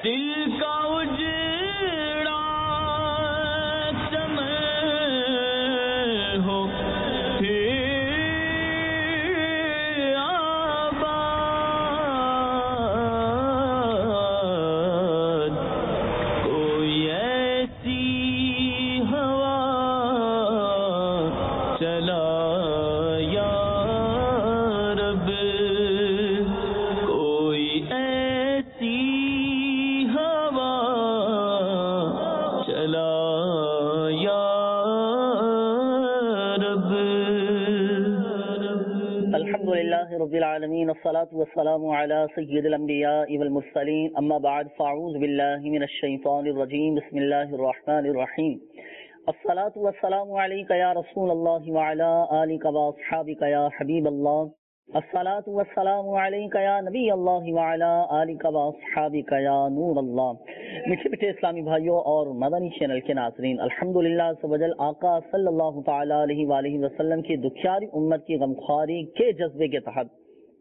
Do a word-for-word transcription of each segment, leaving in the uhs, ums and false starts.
دل کا اجڑا چمن ہو رب العالمین الصلاة والسلام علی سید الانبیاء والمرسلین اما بعد فاعوذ باللہ من الشیطان الرجیم بسم اللہ الرحمن الرحیم الصلاة والسلام علیک یا رسول اللہ وعلی آلک واصحابک یا حبیب اللہ الصلاة والسلام علیک یا نبی اللہ وعلی آلک واصحابک یا نور اللہ۔ میٹھے میٹھے اسلامی بھائیوں اور مدنی چینل کے ناظرین، الحمدللہ سبحان آقا صلی اللہ تعالی علیہ وآلہ وسلم کی دکھیاری امت کی غمخواری کے جذبے کے تحت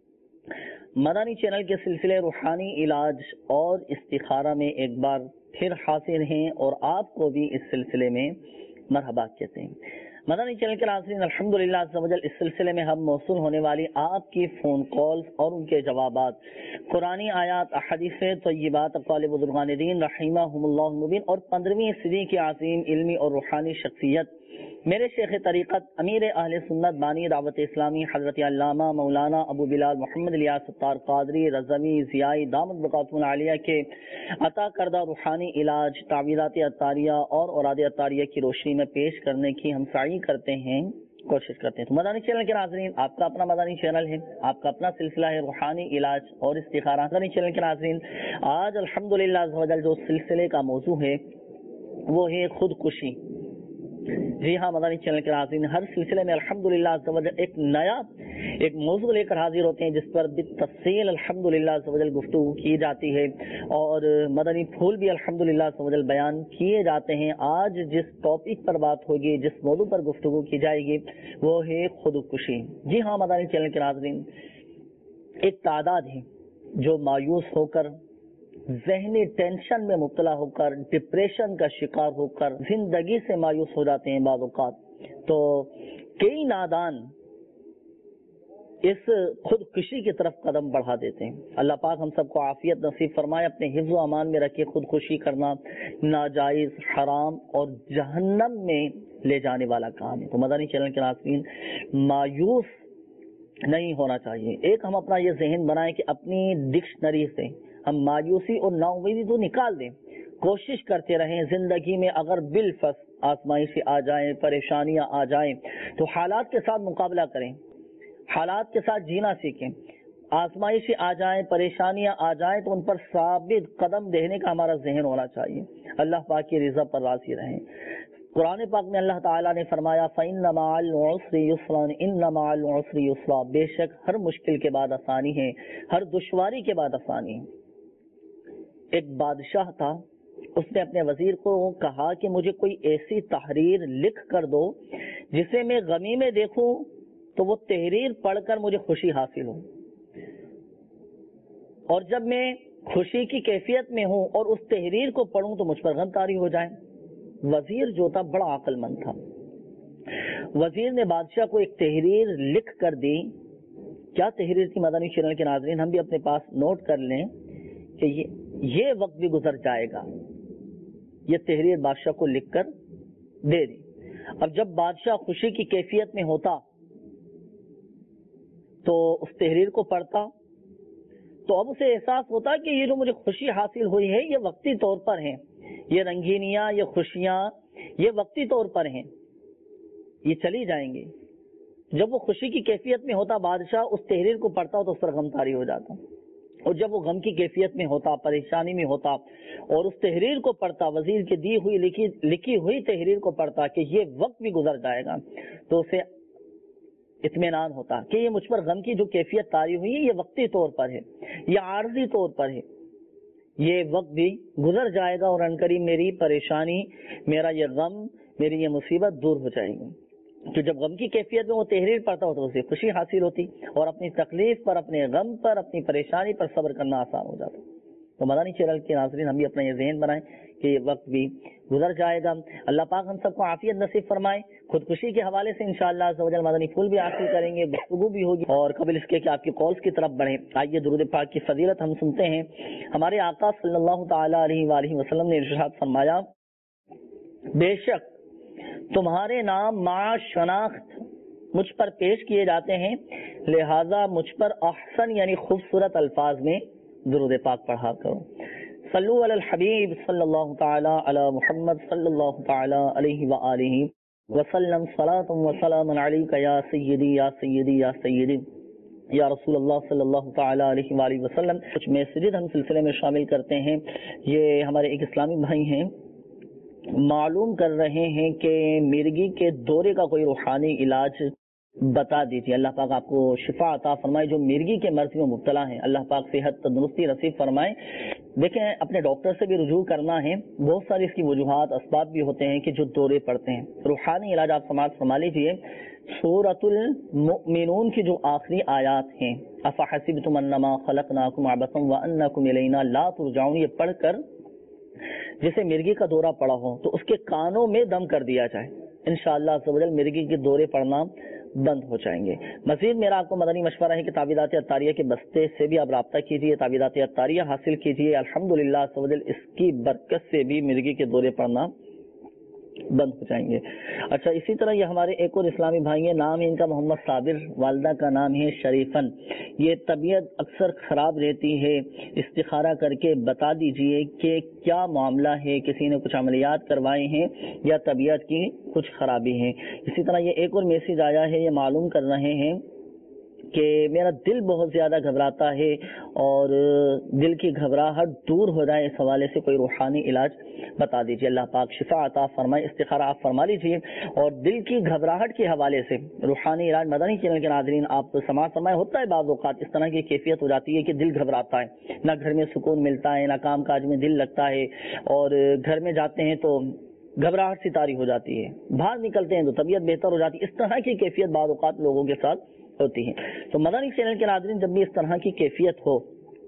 مدنی چینل کے سلسلے روحانی علاج اور استخارہ میں ایک بار پھر حاضر ہیں اور آپ کو بھی اس سلسلے میں مرحبا کہتے ہیں۔ مدنی چینل کے ناظرین، الحمدللہ اس سلسلے میں ہم موصول ہونے والی آپ کی فون کالز اور ان کے جوابات، قرآنی آیات، احادیث طیبات، اقوال بزرگان دین رحمہم اللہ المبین اور پندرہویں صدی کی عظیم علمی اور روحانی شخصیت میرے شیخ طریقت امیر اہل سنت بانی دعوت اسلامی حضرت علامہ مولانا ابو بلال محمد الیاس ستار قادری رضوی ضیائی دامت بقاتم العالیہ کے عطا کردہ روحانی علاج، تعویذات عطاریہ اور اوراد عطاریہ کی روشنی میں پیش کرنے کی ہم سعی کرتے ہیں، کوشش کرتے ہیں۔ تو مدنی چینل کے ناظرین، آپ کا اپنا مدنی چینل ہے، آپ کا اپنا سلسلہ ہے روحانی علاج اور استخارہ۔ مدنی چینل کے ناظرین، آج الحمدللہ جو سلسلے کا موضوع ہے وہ ہے خودکشی۔ جی ہاں مدنی چینل کے ناظرین، ہر سلسلے میں الحمدللہ ایک نیا ایک موضوع لے کر حاضر ہوتے ہیں جس پر بالتفصیل الحمدللہ گفتگو کی جاتی ہے اور مدنی پھول بھی الحمدللہ بیان کیے جاتے ہیں۔ آج جس ٹاپک پر بات ہوگی، جس موضوع پر گفتگو کی جائے گی وہ ہے خودکشی۔ جی ہاں مدنی چینل کے ناظرین، ایک تعداد ہے جو مایوس ہو کر، ذہنی ٹینشن میں مبتلا ہو کر، ڈپریشن کا شکار ہو کر زندگی سے مایوس ہو جاتے ہیں بعض اوقات۔ تو کئی نادان اس خودکشی کی طرف قدم بڑھا دیتے ہیں۔ اللہ پاک ہم سب کو عافیت نصیب فرمائے، اپنے حفظ و امان میں رکھے۔ خودکشی کرنا ناجائز، حرام اور جہنم میں لے جانے والا کام ہے۔ تو مدنی چینل کے ناظرین، مایوس نہیں ہونا چاہیے۔ ایک ہم اپنا یہ ذہن بنائیں کہ اپنی ڈکشنری سے ہم مایوسی اور نا امیدی تو نکال دیں، کوشش کرتے رہیں زندگی میں اگر بالفرض آزمائشیں آ جائیں، پریشانیاں آ جائیں تو حالات کے ساتھ مقابلہ کریں، حالات کے ساتھ جینا سیکھیں۔ آزمائشیں آ جائیں، پریشانیاں آ جائیں تو ان پر ثابت قدم دینے کا ہمارا ذہن ہونا چاہیے، اللہ پاک کی رضا پر راضی رہیں۔ قرآن پاک میں اللہ تعالیٰ نے فرمایا فَإِنَّ مَعَ الْعُسْرِ يُسْرًا إِنَّ مَعَ الْعُسْرِ يُسْرًا، بے شک ہر مشکل کے بعد آسانی ہے، ہر دشواری کے بعد آسانی ہے۔ ایک بادشاہ تھا، اس نے اپنے وزیر کو کہا کہ مجھے کوئی ایسی تحریر لکھ کر دو جسے میں غمی میں دیکھوں تو وہ تحریر پڑھ کر مجھے خوشی حاصل ہو، اور جب میں خوشی کی کیفیت میں ہوں اور اس تحریر کو پڑھوں تو مجھ پر غم طاری ہو جائے۔ وزیر جو تھا بڑا عقل مند تھا، وزیر نے بادشاہ کو ایک تحریر لکھ کر دی۔ کیا تحریر تھی مدنی چینل کے ناظرین؟ ہم بھی اپنے پاس نوٹ کر لیں کہ یہ یہ وقت بھی گزر جائے گا۔ یہ تحریر بادشاہ کو لکھ کر دے دی۔ اب جب بادشاہ خوشی کی کیفیت میں ہوتا تو اس تحریر کو پڑھتا تو اب اسے احساس ہوتا کہ یہ جو مجھے خوشی حاصل ہوئی ہے یہ وقتی طور پر ہیں، یہ رنگینیاں، یہ خوشیاں یہ وقتی طور پر ہیں، یہ چلی جائیں گی۔ جب وہ خوشی کی کیفیت میں ہوتا بادشاہ اس تحریر کو پڑھتا تو اس پر غم طاری ہو جاتا، اور جب وہ غم کی کیفیت میں ہوتا، پریشانی میں ہوتا اور اس تحریر کو پڑھتا، وزیر کی دی ہوئی لکھی لکھی ہوئی تحریر کو پڑھتا کہ یہ وقت بھی گزر جائے گا، تو اسے اطمینان ہوتا کہ یہ مجھ پر غم کی جو کیفیت طاری ہوئی ہے یہ وقتی طور پر ہے، یہ عارضی طور پر ہے، یہ وقت بھی گزر جائے گا اور عنقریب میری پریشانی، میرا یہ غم، میری یہ مصیبت دور ہو جائے گی۔ تو جب غم کی کیفیت میں وہ تحریر پڑھتا ہو تو اسے خوشی حاصل ہوتی اور اپنی تکلیف پر، اپنے غم پر، اپنی پریشانی پر صبر کرنا آسان ہو جاتا۔ تو مدنی چینل کے ناظرین ہم بھی اپنا یہ ذہن بنائیں کہ یہ وقت بھی گزر جائے گا. اللہ پاک ہم سب کو عافیت نصیب فرمائے. خودکشی کے حوالے سے انشاءاللہ عز و جل مدنی پھول بھی حاصل کریں گے, گفتگو بھی ہوگی, اور قبل اس کے کہ آپ کی کالز کی طرف بڑھیں. آئیے درود پاک کی فضیلت ہم سنتے ہیں. ہمارے آقا صلی اللہ تعالی علیہ وآلہ وسلم نے ارشاد فرمایا, بے شک تمہارے نام مع شناخت مجھ پر پیش کیے جاتے ہیں, لہذا مجھ پر احسن یعنی خوبصورت الفاظ میں درود پاک پڑھا کرو. صلو علی الحبیب صلی اللہ تعالی علی محمد صلی اللہ تعالی علیہ وآلہ وسلم, صلاۃ و سلام علیک یا سیدی یا سیدی یا سیدی یا رسول اللہ صلی اللہ تعالی علیہ وآلہ وسلم. کچھ میسیجز ہم سلسلے میں شامل کرتے ہیں. یہ ہمارے ایک اسلامی بھائی ہیں, معلوم کر رہے ہیں کہ مرگی کے دورے کا کوئی روحانی علاج بتا دیجیے. اللہ پاک آپ کو شفا عطا فرمائے. جو مرگی کے مرض میں مبتلا ہیں اللہ پاک صحت تندرستی نصیب فرمائے. دیکھیں اپنے ڈاکٹر سے بھی رجوع کرنا ہے. بہت ساری اس کی وجوہات اسباب بھی ہوتے ہیں کہ جو دورے پڑتے ہیں. روحانی علاج آپ سماعت فرما لیجیے. سورۃ المؤمنون کی جو آخری آیات ہیں, افحسبتم انما خلقناکم عبثا وانکم الینا لا ترجعون, یہ پڑھ کر جسے مرگی کا دورہ پڑا ہو تو اس کے کانوں میں دم کر دیا جائے. انشاءاللہ عز و جل مرگی کے دورے پڑنا بند ہو جائیں گے. مزید میرا آپ کو مدنی مشورہ ہے کہ تعویذات عطاریہ کے بستے سے بھی آپ رابطہ کیجیے, تعویذات عطاریہ حاصل کیجیے. الحمدللہ عز و جل اس کی برکت سے بھی مرگی کے دورے پڑنا بند ہو جائیں گے. اچھا, اسی طرح یہ ہمارے ایک اور اسلامی بھائی ہیں, نام ہے ان کا محمد صابر, والدہ کا نام ہے شریفن. یہ طبیعت اکثر خراب رہتی ہے, استخارہ کر کے بتا دیجئے کہ کیا معاملہ ہے, کسی نے کچھ عملیات کروائے ہیں یا طبیعت کی کچھ خرابی ہے. اسی طرح یہ ایک اور میسیج آیا ہے, یہ معلوم کر رہے ہیں کہ میرا دل بہت زیادہ گھبراتا ہے اور دل کی گھبراہٹ دور ہو جائے, اس حوالے سے کوئی روحانی علاج بتا دیجیے. اللہ پاک شفا عطا فرمائے. استخارہ آپ فرما لیجیے. اور دل کی گھبراہٹ کے حوالے سے روحانی علاج مدنی چینل کے ناظرین آپ سماعت فرمائے. ہوتا ہے بعض اوقات اس طرح کی کیفیت ہو جاتی ہے کہ دل گھبراتا ہے, نہ گھر میں سکون ملتا ہے, نہ کام کاج میں دل لگتا ہے, اور گھر میں جاتے ہیں تو گھبراہٹ سی طاری ہو جاتی ہے, باہر نکلتے ہیں تو طبیعت بہتر ہو جاتی ہے. اس طرح کی کیفیت بعض اوقات لوگوں کے ساتھ ہوتی ہے. تو مدنی چینل کے ناظرین جب بھی اس طرح کی کیفیت ہو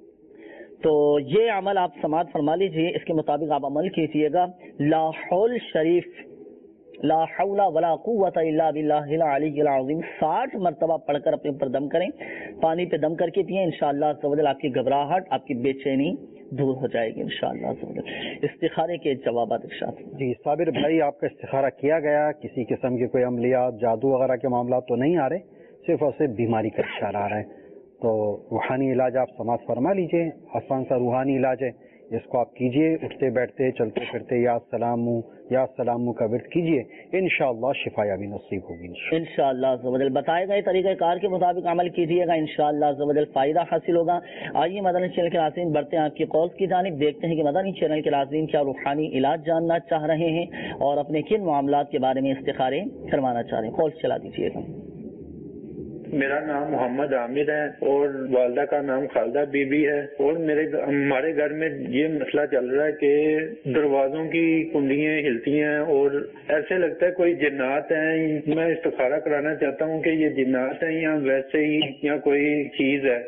تو یہ عمل آپ سماعت فرما لیجیے, اس کے مطابق آپ عمل کیجیے گا. لا حول شریف, لا حول ولا قوت الا باللہ العلی العظیم ساٹھ مرتبہ پڑھ کر اپنے اوپر دم کریں, پانی پہ دم کر کے پیئیں. انشاءاللہ عز و جل آپ کی گھبراہٹ, آپ کی بے چینی دور ہو جائے گی انشاءاللہ عز و جل. استخارے کے جوابات ارشاد. جی صابر بھائی, آپ کا استخارہ کیا گیا, کسی قسم کے کوئی عملیات جادو وغیرہ کے معاملات تو نہیں آ رہے, صرف اور صرف بیماری کا اشارہ آ رہا ہے. تو روحانی علاج آپ سماعت فرما لیجئے. آسان سا روحانی علاج ہے, اس کو آپ کیجئے. اٹھتے بیٹھتے چلتے پھرتے یا سلام یا سلام کا ورد کیجئے, انشاءاللہ شفا یابی نصیب ہوگی انشاءاللہ عز و جل. بتائے گئے طریقہ کار کے مطابق عمل کیجئے گا, انشاءاللہ عز و جل فائدہ حاصل ہوگا. آئیے مدنی چینل کے ناظرین بڑھتے ہیں آپ کی کالز کی جانب, دیکھتے ہیں کہ مدنی چینل کے ناظرین کیا روحانی علاج جاننا چاہ رہے ہیں اور اپنے کن معاملات کے بارے میں استخارے کروانا چاہ رہے ہیں. کالز چلا دیجیے گا. میرا نام محمد عامر ہے اور والدہ کا نام خالدہ بی بی ہے, اور میرے ہمارے گھر میں یہ مسئلہ چل رہا ہے کہ دروازوں کی کنڈیاں ہلتی ہیں اور ایسے لگتا ہے کوئی جنات ہیں. میں استخارہ کرانا چاہتا ہوں کہ یہ جنات ہیں یا ویسے ہی یا کوئی چیز ہے.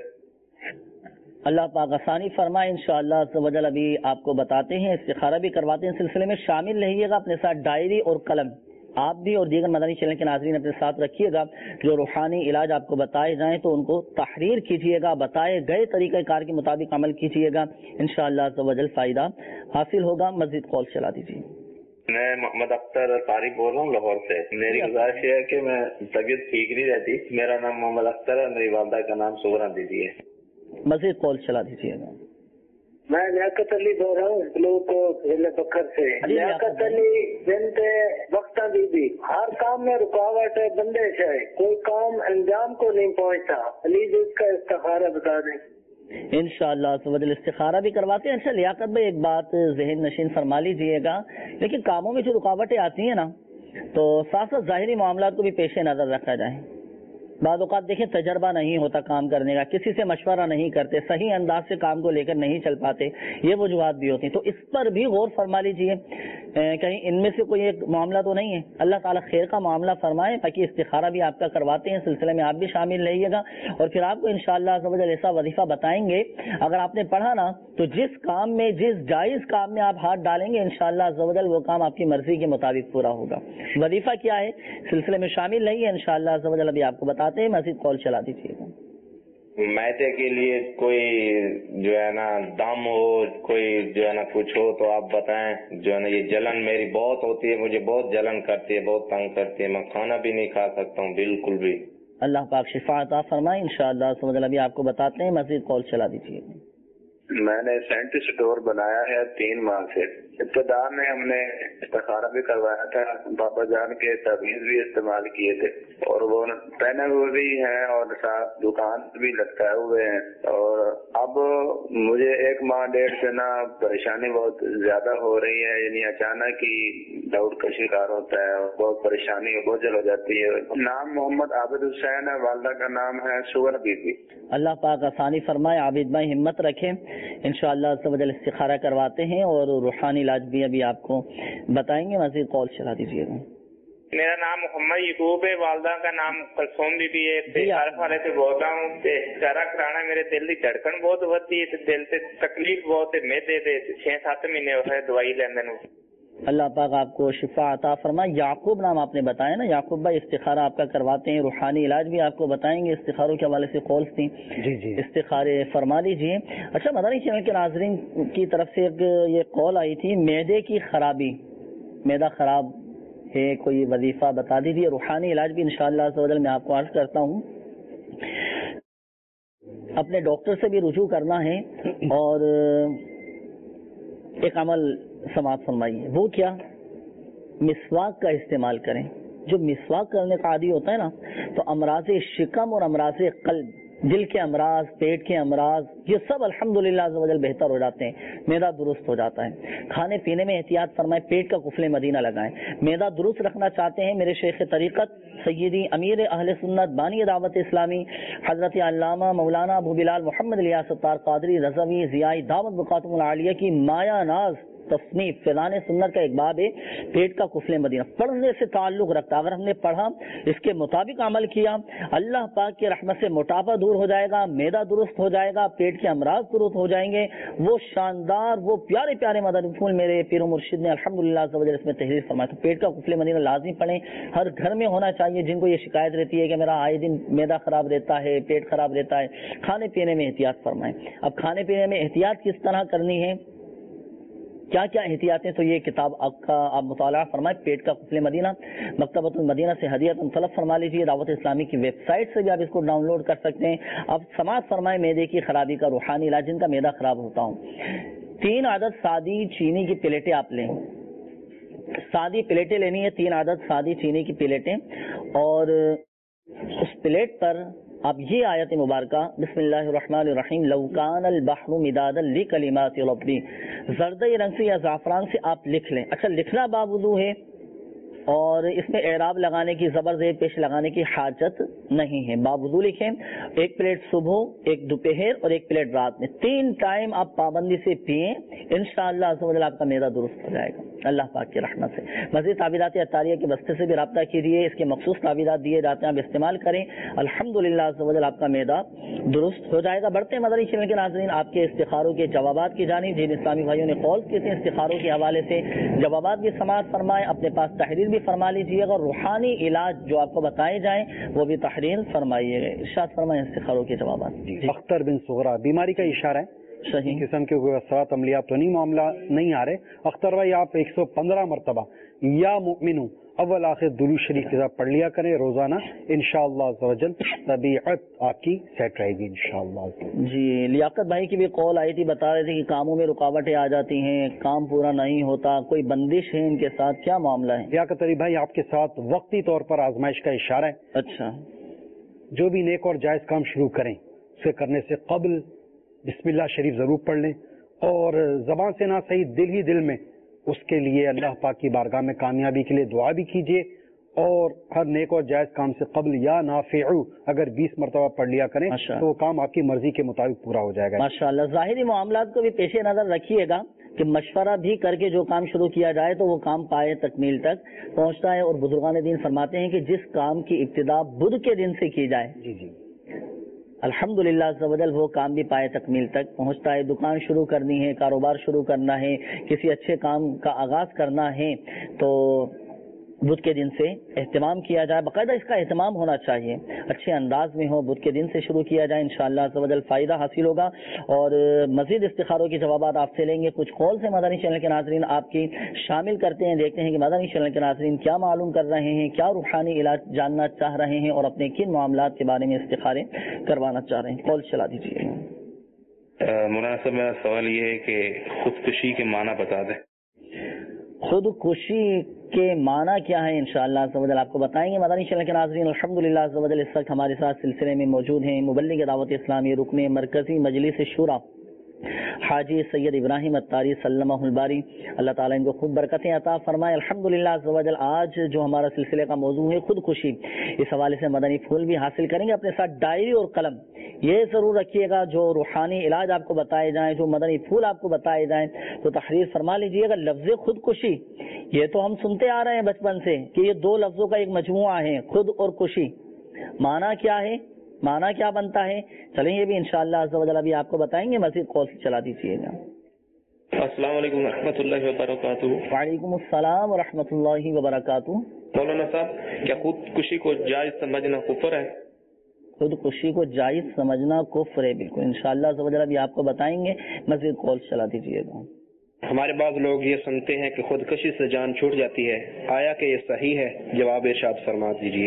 اللہ پاک آسانی فرمائے انشاءاللہ عز و جل. ابھی آپ کو بتاتے ہیں, استخارہ بھی کرواتے ہیں. سلسلے میں شامل رہیے گا, اپنے ساتھ ڈائری اور قلم آپ بھی اور دیگر مدنی چینل کے ناظرین اپنے ساتھ رکھیے گا. جو روحانی علاج آپ کو بتائے جائیں تو ان کو تحریر کیجیے گا, بتائے گئے طریقہ کار کے مطابق عمل کیجیے گا, انشاءاللہ عز و جل فائدہ حاصل ہوگا. مزید کال چلا دیجیے. میں محمد اختر طارق بول رہا ہوں لاہور سے. میری گزارش یہ ہے کہ میں طبیعت ٹھیک نہیں رہتی. میرا نام محمد اختر ہے, میری والدہ کا نام سغرا دیدی ہے. مزید کال چلا دیجیے گا. میں لیاقت علی بول رہا ہوں بلوک ضلع بکر سے. لیاقت علی بنت وقتہ بی بی, ہر کام میں رکاوٹ ہے, بندش ہے, کوئی کام انجام کو نہیں پہنچتا. پلیز اس کا استخارہ بتا دیں. انشاءاللہ عز و جل استخارہ بھی کرواتے ہیں. اچھا لیاقت بھائی, ایک بات ذہن نشین فرما لیجیے گا, لیکن کاموں میں جو رکاوٹیں آتی ہیں نا تو ساتھ ساتھ ظاہری معاملات کو بھی پیش نظر رکھا جائے. بعض اوقات دیکھیں تجربہ نہیں ہوتا کام کرنے کا, کسی سے مشورہ نہیں کرتے, صحیح انداز سے کام کو لے کر نہیں چل پاتے, یہ وجوہات بھی ہوتی ہیں. تو اس پر بھی غور فرما لیجیے کہیں ان میں سے کوئی ایک معاملہ تو نہیں ہے؟ اللہ تعالیٰ خیر کا معاملہ فرمائے. باقی استخارہ بھی آپ کا کرواتے ہیں, سلسلے میں آپ بھی شامل رہیے گا, اور پھر آپ کو انشاءاللہ عز و جل ایسا وظیفہ بتائیں گے, اگر آپ نے پڑھا نا تو جس کام میں, جس جائز کام میں آپ ہاتھ ڈالیں گے انشاءاللہ عز و جل وہ کام آپ کی مرضی کے مطابق پورا ہوگا. وظیفہ کیا ہے, سلسلے میں شامل رہیے, انشاءاللہ عز و جل ابھی آپ کو بتاتے ہیں. مزید کال چلا دیجیے گا. میدے کے لیے کوئی جو ہے نا دم ہو, کوئی جو ہے نا کچھ ہو تو آپ بتائیں. جو ہے نا یہ جلن میری بہت ہوتی ہے, مجھے بہت جلن کرتی ہے, بہت تنگ کرتی ہے, میں کھانا بھی نہیں کھا سکتا ہوں بالکل بھی. اللہ پاک شفا عطا فرمائے انشاءاللہ عز و جل. ابھی آپ کو بتاتے ہیں, مزید کال چلا دیجیے. میں نے سینٹی اسٹور بنایا ہے تین ماہ سے. ابتدا میں ہم نے استخارہ بھی کروایا تھا, بابا جان کے تعویذ بھی استعمال کیے تھے, اور وہ پہنے ہوئے بھی ہیں اور ساتھ دکان بھی لٹکائے ہوئے ہیں. اور اب مجھے ایک ماہ ڈیڑھ سے نا پریشانی بہت زیادہ ہو رہی ہے, یعنی اچانک ہی ڈاؤٹ کا شکار ہوتا ہے اور بہت پریشانی بوجھل ہو جاتی ہے. نام محمد عابد حسین ہے, والدہ کا نام ہے سور بی بی. اللہ پاک آسانی فرمائے. عابد بھائی ہمت رکھیں, انشاءاللہ عز و جل استخارہ کرواتے ہیں اور روحانی علاج بھی ابھی آپ کو بتائیں گے. مزید کال چلا دیجیے گا. میرا نام محمد یعقوب ہے, والدہ کا نام کلثوم بی بی ہے. عارف والے سے بول رہا ہوں. چارہ کرانا میرے دل کی دھڑکن بہت ودی ہے, دل سے تکلیف بہت ہے. میدے دے چھ سات مہینے ہوئے دوائی لینے نو. اللہ پاک آپ کو شفا عطا فرمائے. یعقوب نام آپ نے بتایا نا, یعقوب بھائی استخارہ آپ کا کرواتے ہیں, روحانی علاج بھی آپ کو بتائیں گے. استخاروں کے حوالے سے کالس تھیں, جی جی استخارے فرما لیجیے. اچھا, مدنی چینل کے ناظرین کی طرف سے ایک یہ کال آئی تھی, میدے کی خرابی, میدا خراب ہے, کوئی وظیفہ بتا دیجیے. روحانی علاج بھی انشاءاللہ عز و جل میں آپ کو عرض کرتا ہوں. اپنے ڈاکٹر سے بھی رجوع کرنا ہے اور ایک عمل سماعت فرمائیے. وہ کیا, مسواک کا استعمال کریں. جو مسواک کرنے کا عادی ہوتا ہے نا, تو امراض شکم اور امراض قلب, دل کے امراض, پیٹ کے امراض, یہ سب الحمدللہ عز و جل بہتر ہو جاتے ہیں. میدا درست ہو جاتا ہے. کھانے پینے میں احتیاط فرمائیں, پیٹ کا قفل مدینہ لگائیں. میدا درست رکھنا چاہتے ہیں, میرے شیخ طریقت سیدی امیر اہل سنت بانی دعوت اسلامی حضرت علامہ مولانا ابو بلال محمد الیاس ستار قادری رضوی ضیائی دعوت بقاتم العالیہ کی مایا ناز تصنیف فیضان سنت کا ایک باب ہے, پیٹ کا قفل مدینہ. پڑھنے سے تعلق رکھتا, اگر ہم نے پڑھا, اس کے مطابق عمل کیا, اللہ پاک کی رحمت سے موٹاپا دور ہو جائے گا, میدا درست ہو جائے گا, پیٹ کے امراض درست ہو جائیں گے. وہ شاندار, وہ پیارے پیارے مدنی پھول میرے پیر و مرشد نے الحمدللہ عز و جل اس میں تحریر فرمایا. تو پیٹ کا قفل مدینہ لازمی پڑھیں, ہر گھر میں ہونا چاہیے. جن کو یہ شکایت رہتی ہے کہ میرا آئے دن میدا خراب رہتا ہے, پیٹ خراب رہتا ہے, کھانے پینے میں احتیاط فرمائیں. اب کھانے پینے میں احتیاط کس طرح کرنی ہے, کیا کیا احتیاطیں, تو یہ کتاب آپ کا آپ مطالعہ فرمائیں. پیٹ کا قفل مدینہ مکتبۃ المدینہ سے ہدیت طلب فرما لیجیے. دعوت اسلامی کی ویب سائٹ سے بھی آپ اس کو ڈاؤن لوڈ کر سکتے ہیں. اب سماعت فرمائیں میدے کی خرابی کا روحانی علاج, جن کا میدا خراب ہوتا ہوں. تین عدد سادی چینی کی پلیٹیں آپ لیں, سادی پلیٹیں لینی ہے, تین عدد سادی چینی کی پلیٹیں, اور اس پلیٹ پر آپ یہ آیت مبارکہ بسم اللہ الرحمن الرحیم لو کان البحر مدادا لکلمات ربی, زردی رنگ سے یا زعفران سے آپ لکھ لیں. اچھا, لکھنا باوضو ہے اور اس میں اعراب لگانے کی, زبر زیر پیش لگانے کی حاجت نہیں ہے. باوضو لکھیں. ایک پلیٹ صبح, ایک دوپہر اور ایک پلیٹ رات میں, تین ٹائم آپ پابندی سے پئیں, انشاءاللہ عز و جل آپ کا میدا درست ہو جائے گا اللہ پاک کی رحمت سے. مزید تعویذات عطاریہ کے بستے سے بھی رابطہ کیجیے, اس کے مخصوص تعویذات دیے جاتے ہیں, آپ استعمال کریں, الحمدللہ عز و جل آپ کا میدا درست ہو جائے گا. بڑھتے ہیں مدنی چینل کے ناظرین آپ کے استخاروں کے جوابات کی جانب. جن اسلامی بھائیوں نے کال کیے تھے استخاروں کے حوالے سے, جوابات بھی سماعت فرمائیں, اپنے پاس تحریر بھی فرما لیجیے گا. روحانی علاج جو آپ کو بتائے جائیں وہ بھی تحریر فرمائیے گا. ارشاد فرمائیں استخاروں کے جوابات. اختر بن صغرا, بیماری کا اشارہ ہے, صحیح قسم کے کوئی اثرات عملیات تو نہیں, معاملہ نہیں آ رہے. اختر بھائی آپ ایک سو پندرہ مرتبہ یا مؤمنو اول آخر درود شریف کے ساتھ پڑھ لیا کریں روزانہ, انشاءاللہ عز و جل طبیعت آپ کی سیٹ رہے گی انشاءاللہ. جی, لیاقت بھائی کی بھی کال آئی تھی, بتا رہے تھے کہ کاموں میں رکاوٹیں آ جاتی ہیں, کام پورا نہیں ہوتا, کوئی بندش ہے ان کے ساتھ, کیا معاملہ ہے؟ لیاقت علی بھائی آپ کے ساتھ وقتی طور پر آزمائش کا اشارہ ہے. اچھا, جو بھی نیک اور جائز کام شروع کریں اسے کرنے سے قبل بسم اللہ شریف ضرور پڑھ لیں, اور زبان سے نہ صحیح دل ہی دل میں اس کے لیے اللہ پاک کی بارگاہ میں کامیابی کے لیے دعا بھی کیجیے. اور ہر نیک اور جائز کام سے قبل یا نافعو اگر بیس مرتبہ پڑھ لیا کریں تو وہ کام آپ کی مرضی کے مطابق پورا ہو جائے گا. ماشاءاللہ. ظاہری معاملات کو بھی پیش نظر رکھیے گا, کہ مشورہ بھی کر کے جو کام شروع کیا جائے تو وہ کام پائے تکمیل تک پہنچتا ہے. اور بزرگان دین فرماتے ہیں کہ جس کام کی ابتدا بدھ کے دن سے کی جائے جی جی الحمدللہ عز و جل وہ کام بھی پائے تکمیل تک پہنچتا ہے. دکان شروع کرنی ہے, کاروبار شروع کرنا ہے, کسی اچھے کام کا آغاز کرنا ہے تو بدھ کے دن سے اہتمام کیا جائے. باقاعدہ اس کا اہتمام ہونا چاہیے, اچھے انداز میں ہو, بدھ کے دن سے شروع کیا جائے, انشاءاللہ عز و جل فائدہ حاصل ہوگا. اور مزید استخاروں کے جوابات آپ سے لیں گے. کچھ کال سے مدنی چینل کے ناظرین آپ کی شامل کرتے ہیں, دیکھتے ہیں کہ مدنی چینل کے ناظرین کیا معلوم کر رہے ہیں, کیا روحانی علاج جاننا چاہ رہے ہیں اور اپنے کن معاملات کے بارے میں استخارے کروانا چاہ رہے ہیں. کال چلا دیجیے. مولانا صاحب میرا سوال یہ ہے کہ خودکشی کے معنی بتا دیں. خودکشی کے معنی کیا ہے انشاءاللہ عز و جل آپ کو بتائیں گے. مدنی چینل کے ناظرین الحمدللہ عز و جل اس وقت ہمارے ساتھ سلسلے میں موجود ہیں مبلغ دعوت اسلامی رکن مرکزی مجلس شورا حاجی سید ابراہیم اتاری سلمہ الباری, اللہ تعالیٰ ان کو خوب برکتیں عطا فرمائے. الحمدللہ عز و جل آج جو ہمارا سلسلے کا موضوع ہے خودکشی, اس حوالے سے مدنی پھول بھی حاصل کریں گے. اپنے ساتھ ڈائری اور قلم یہ ضرور رکھیے گا, جو روحانی علاج آپ کو بتائے جائیں, جو مدنی پھول آپ کو بتائے جائیں تو تحریر فرما لیجیے گا. لفظ خودکشی یہ تو ہم سنتے آ رہے ہیں بچپن سے کہ یہ دو لفظوں کا ایک مجموعہ ہے, خود اور کشی. معنی کیا ہے, معنی کیا بنتا ہے, چلیں یہ بھی انشاءاللہ عز و جل ابھی آپ کو بتائیں گے. مزید کال چلا دیجیے گا. السلام علیکم ورحمۃ اللہ وبرکاتہ. وعلیکم السلام ورحمۃ اللہ وبرکاتہ. مولانا صاحب کیا خودکشی کو جائز سمجھنا کفر ہے؟ خودکشی کو جائز سمجھنا کفر ہے, بالکل انشاءاللہ عز و جل ابھی آپ کو بتائیں گے. مزید کال چلا دیجیے گا. ہمارے بعض لوگ یہ سنتے ہیں کہ خودکشی سے جان چھوٹ جاتی ہے, آیا کہ یہ صحیح ہے؟ جواب ارشاد فرما دیجیے.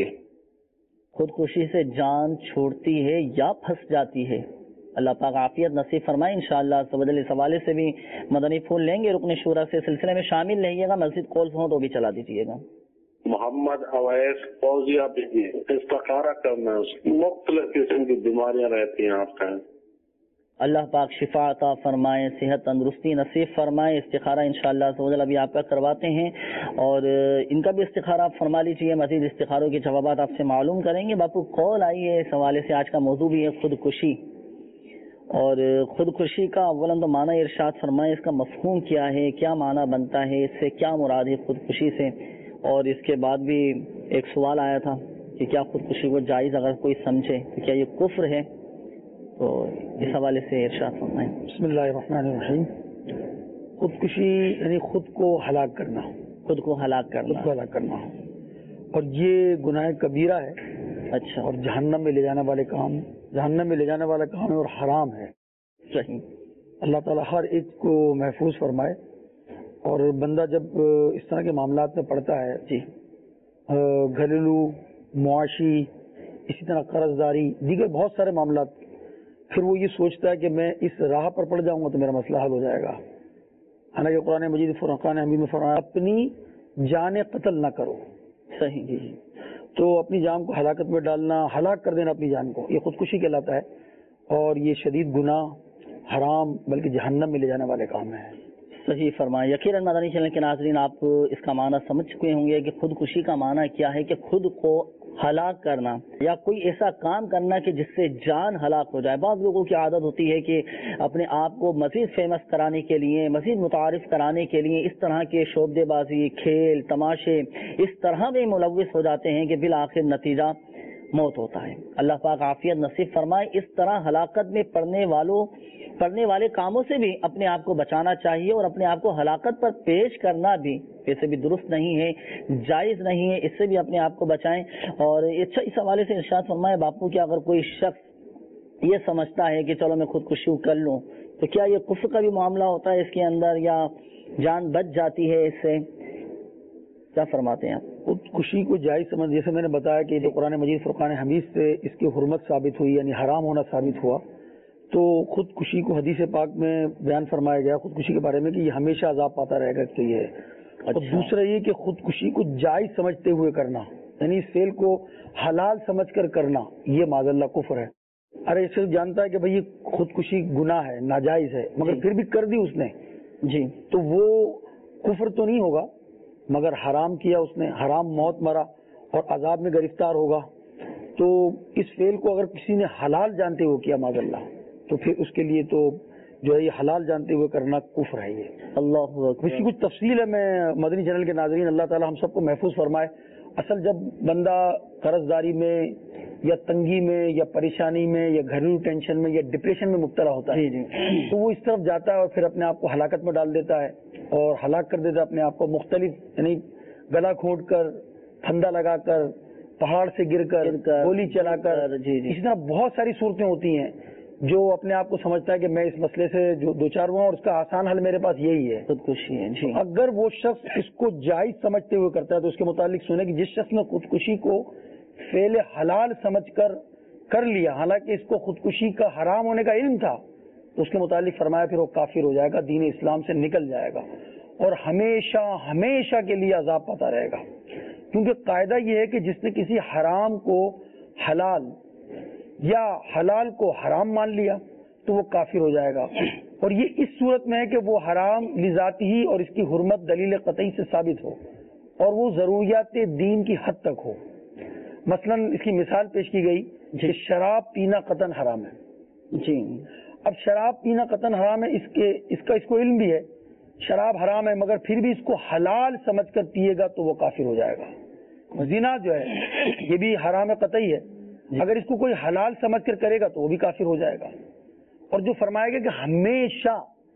خودکشی سے جان چھوڑتی ہے یا پھنس جاتی ہے؟ اللہ پاک عافیت نصیب فرمائے. انشاءاللہ عز و جل اس حوالے سے بھی مدنی پھول لیں گے. رکن شورا سے سلسلے میں شامل رہیے گا. مزید کالز ہوں تو بھی چلا دیجیے گا. محمد اویس فوزیہ بجلی استخارہ کرنا, مختلف قسم کی بیماریاں رہتی ہیں آپ کا, اللہ پاک شفا عطا فرمائے, صحت تندرستی نصیب فرمائے. استخارہ انشاءاللہ عز و جل ابھی آپ کا کرواتے ہیں اور ان کا بھی استخارہ آپ فرما لیجیے. مزید استخاروں کے جوابات آپ سے معلوم کریں گے. باپو کال آئی ہے اس حوالے سے. آج کا موضوع بھی ہے خودکشی, اور خودکشی کا اولاً تو معنی ارشاد فرمائے, اس کا مفہوم کیا ہے, کیا معنی بنتا ہے, اس سے کیا مراد ہے خودکشی سے. اور اس کے بعد بھی ایک سوال آیا تھا کہ کیا خودکشی کو جائز اگر کوئی سمجھے تو کیا یہ کفر ہے, تو اس حوالے سے ارشاد فرمائیں. بسم اللہ الرحمن الرحیم. خودکشی یعنی خود کو ہلاک کرنا, خود کو ہلاک کرنا, خود کو ہلاک کرنا, اور یہ گناہ کبیرہ ہے. اچھا. اور جہنم میں لے جانے والے کام, جہنم میں لے جانے والا کام ہے اور حرام ہے. صحیح. اللہ تعالیٰ ہر ایک کو محفوظ فرمائے. اور بندہ جب اس طرح کے معاملات میں پڑتا ہے, جی, گھریلو, معاشی, اسی طرح قرض داری, دیگر بہت سارے معاملات, پھر وہ یہ سوچتا ہے کہ میں اس راہ پر پڑ جاؤں گا تو میرا مسئلہ حل ہو جائے گا. حالانکہ قرآن مجید فرقان حمید میں فرمایا اپنی جان قتل نہ کرو. صحیح. جی جی. تو اپنی جان کو ہلاکت میں ڈالنا, ہلاک کر دینا اپنی جان کو, یہ خودکشی کہلاتا ہے. اور یہ شدید گناہ, حرام, بلکہ جہنم میں لے جانے والے کام ہیں. صحیح فرمایا. یقیناً مدنی چینل کے ناظرین آپ اس کا معنی سمجھ چکے ہوں گے کہ خودکشی کا معنی کیا ہے, کہ خود کو ہلاک کرنا یا کوئی ایسا کام کرنا کہ جس سے جان ہلاک ہو جائے. بعض لوگوں کی عادت ہوتی ہے کہ اپنے آپ کو مزید فیمس کرانے کے لیے, مزید متعارف کرانے کے لیے اس طرح کے شعبدے بازی, کھیل, تماشے اس طرح میں ملوث ہو جاتے ہیں کہ بالآخر نتیجہ موت ہوتا ہے. اللہ پاک عافیت نصیب فرمائے. اس طرح ہلاکت میں پڑنے والوں پڑنے والے کاموں سے بھی اپنے آپ کو بچانا چاہیے, اور اپنے آپ کو ہلاکت پر پیش کرنا بھی ویسے بھی درست نہیں ہے, جائز نہیں ہے. اس سے بھی اپنے آپ کو بچائیں. اور اچھا اس حوالے سے ارشاد فرمائے باپو کہ اگر کوئی شخص یہ سمجھتا ہے کہ چلو میں خودکشی کر لوں تو کیا یہ کفر کا بھی معاملہ ہوتا ہے اس کے اندر, یا جان بچ جاتی ہے اس سے, کیا فرماتے ہیں آپ؟ خودکشی کو جائز سمجھ, جیسے میں نے بتایا کہ جو قرآن مجید فرقان حمید سے اس کی حرمت ثابت ہوئی, یعنی حرام ہونا ثابت ہوا, تو خودکشی کو حدیث پاک میں بیان فرمایا گیا خودکشی کے بارے میں کہ یہ ہمیشہ عذاب پاتا رہے گا. تو یہ ہے. اور دوسرا یہ کہ خودکشی کو جائز سمجھتے ہوئے کرنا, یعنی اس فعل کو حلال سمجھ کر کرنا, یہ معاذ اللہ کفر ہے. ارے اسے جانتا ہے کہ بھئی یہ خودکشی گناہ ہے, ناجائز ہے, مگر پھر بھی کر دی اس نے, جی, تو وہ کفر تو نہیں ہوگا, مگر حرام کیا اس نے, حرام موت مرا اور عذاب میں گرفتار ہوگا. تو اس فعل کو اگر کسی نے حلال جانتے ہوئے کیا معاذ اللہ, تو پھر اس کے لیے تو جو ہے یہ حلال جانتے ہوئے کرنا کفر ہے. یہ اللہ اس کی کچھ تفصیل ہے. میں مدنی چینل کے ناظرین اللہ تعالی ہم سب کو محفوظ فرمائے. اصل جب بندہ قرض داری میں یا تنگی میں یا پریشانی میں یا گھریلو ٹینشن میں یا ڈپریشن میں مبتلا ہوتا ہے تو وہ اس طرف جاتا ہے اور پھر اپنے آپ کو ہلاکت میں ڈال دیتا ہے اور ہلاک کر دیتا ہے اپنے آپ کو مختلف یعنی گلا کھوٹ کر پھندا لگا کر پہاڑ سے گر کر گولی چلا کر اسی طرح بہت ساری صورتیں ہوتی ہیں جو اپنے آپ کو سمجھتا ہے کہ میں اس مسئلے سے جو دو چار ہوا اور اس کا آسان حل میرے پاس یہی ہے خودکشی ہے. جی اگر وہ شخص اس کو جائز سمجھتے ہوئے کرتا ہے تو اس کے متعلق سنے کہ جس شخص نے خودکشی کو فعل حلال سمجھ کر کر لیا حالانکہ اس کو خودکشی کا حرام ہونے کا علم تھا تو اس کے متعلق فرمایا پھر وہ کافر ہو جائے گا, دین اسلام سے نکل جائے گا اور ہمیشہ ہمیشہ کے لیے عذاب پاتا رہے گا. کیونکہ قاعدہ یہ ہے کہ جس نے کسی حرام کو حلال یا حلال کو حرام مان لیا تو وہ کافر ہو جائے گا. اور یہ اس صورت میں ہے کہ وہ حرام لذات ہی اور اس کی حرمت دلیل قطعی سے ثابت ہو اور وہ ضروریات دین کی حد تک ہو. مثلا اس کی مثال پیش کی گئی کہ شراب پینا قطعاً حرام ہے. جی اب شراب پینا قطعاً حرام ہے, اس کے اس کا اس کو علم بھی ہے شراب حرام ہے مگر پھر بھی اس کو حلال سمجھ کر پیے گا تو وہ کافر ہو جائے گا. زنا جو ہے یہ بھی حرام قطعی ہے, اگر اس کو کوئی حلال سمجھ کر کرے گا تو وہ بھی کافر ہو جائے گا. اور جو فرمایا گیا کہ ہمیشہ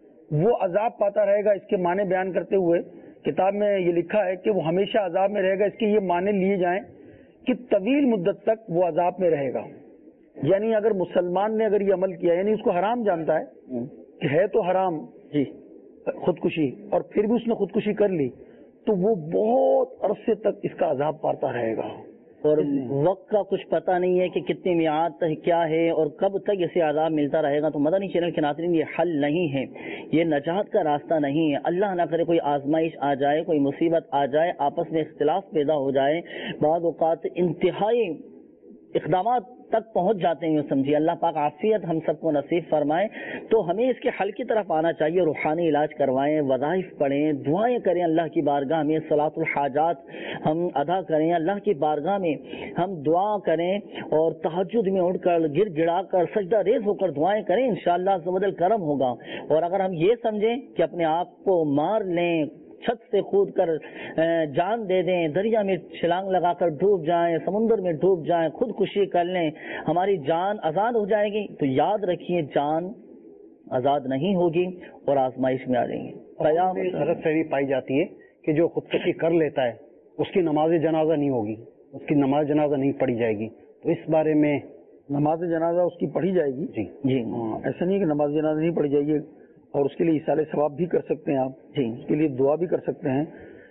وہ عذاب پاتا رہے گا, اس کے معنی بیان کرتے ہوئے کتاب میں یہ لکھا ہے کہ وہ ہمیشہ عذاب میں رہے گا. اس کے یہ معنی لیے جائیں کہ طویل مدت تک وہ عذاب میں رہے گا. یعنی اگر مسلمان نے اگر یہ عمل کیا یعنی اس کو حرام جانتا ہے کہ ہے تو حرام جی خودکشی اور پھر بھی اس نے خودکشی کر لی تو وہ بہت عرصے تک اس کا عذاب پاتا رہے گا. اور وقت کا کچھ پتہ نہیں ہے کہ کتنی میعاد تک کیا ہے اور کب تک اسے عذاب ملتا رہے گا. تو مدنی چینل کے ناظرین یہ حل نہیں ہے, یہ نجات کا راستہ نہیں ہے. اللہ نہ کرے کوئی آزمائش آ جائے, کوئی مصیبت آ جائے, آپس میں اختلاف پیدا ہو جائے, بعض اوقات انتہائی اقدامات تک پہنچ جاتے ہیں. سمجھیے اللہ پاک عافیت ہم سب کو نصیب فرمائے. تو ہمیں اس کے حل کی طرف آنا چاہیے, روحانی علاج کروائیں, وظائف پڑھیں, دعائیں کریں اللہ کی بارگاہ میں, صلاۃ الحاجات ہم ادا کریں اللہ کی بارگاہ میں, ہم دعا کریں اور تہجد میں اٹھ کر گر گڑا کر سجدہ ریز ہو کر دعائیں کریں. انشاءاللہ عز و جل کرم ہوگا. اور اگر ہم یہ سمجھیں کہ اپنے آپ کو مار لیں, چھت سے کود کر جان دے دیں, دریا میں چھلانگ لگا کر ڈوب جائیں, سمندر میں ڈوب جائیں, خودکشی کر لیں, ہماری جان آزاد ہو جائے گی, تو یاد رکھیے جان آزاد نہیں ہوگی اور آزمائش میں آ جائیں گے. غلط فہمی پائی جاتی ہے کہ جو خودکشی کر لیتا ہے اس کی نماز جنازہ نہیں ہوگی, اس کی نماز جنازہ نہیں پڑھی جائے گی. تو اس بارے میں نماز جنازہ اس کی پڑھی جائے گی. جی جی ایسا نہیں ہے کہ نماز جنازہ نہیں پڑھی جائے گی, اور اس کے لیے اصالہ ثواب بھی کر سکتے ہیں آپ. جی اس کے لیے دعا بھی کر سکتے ہیں.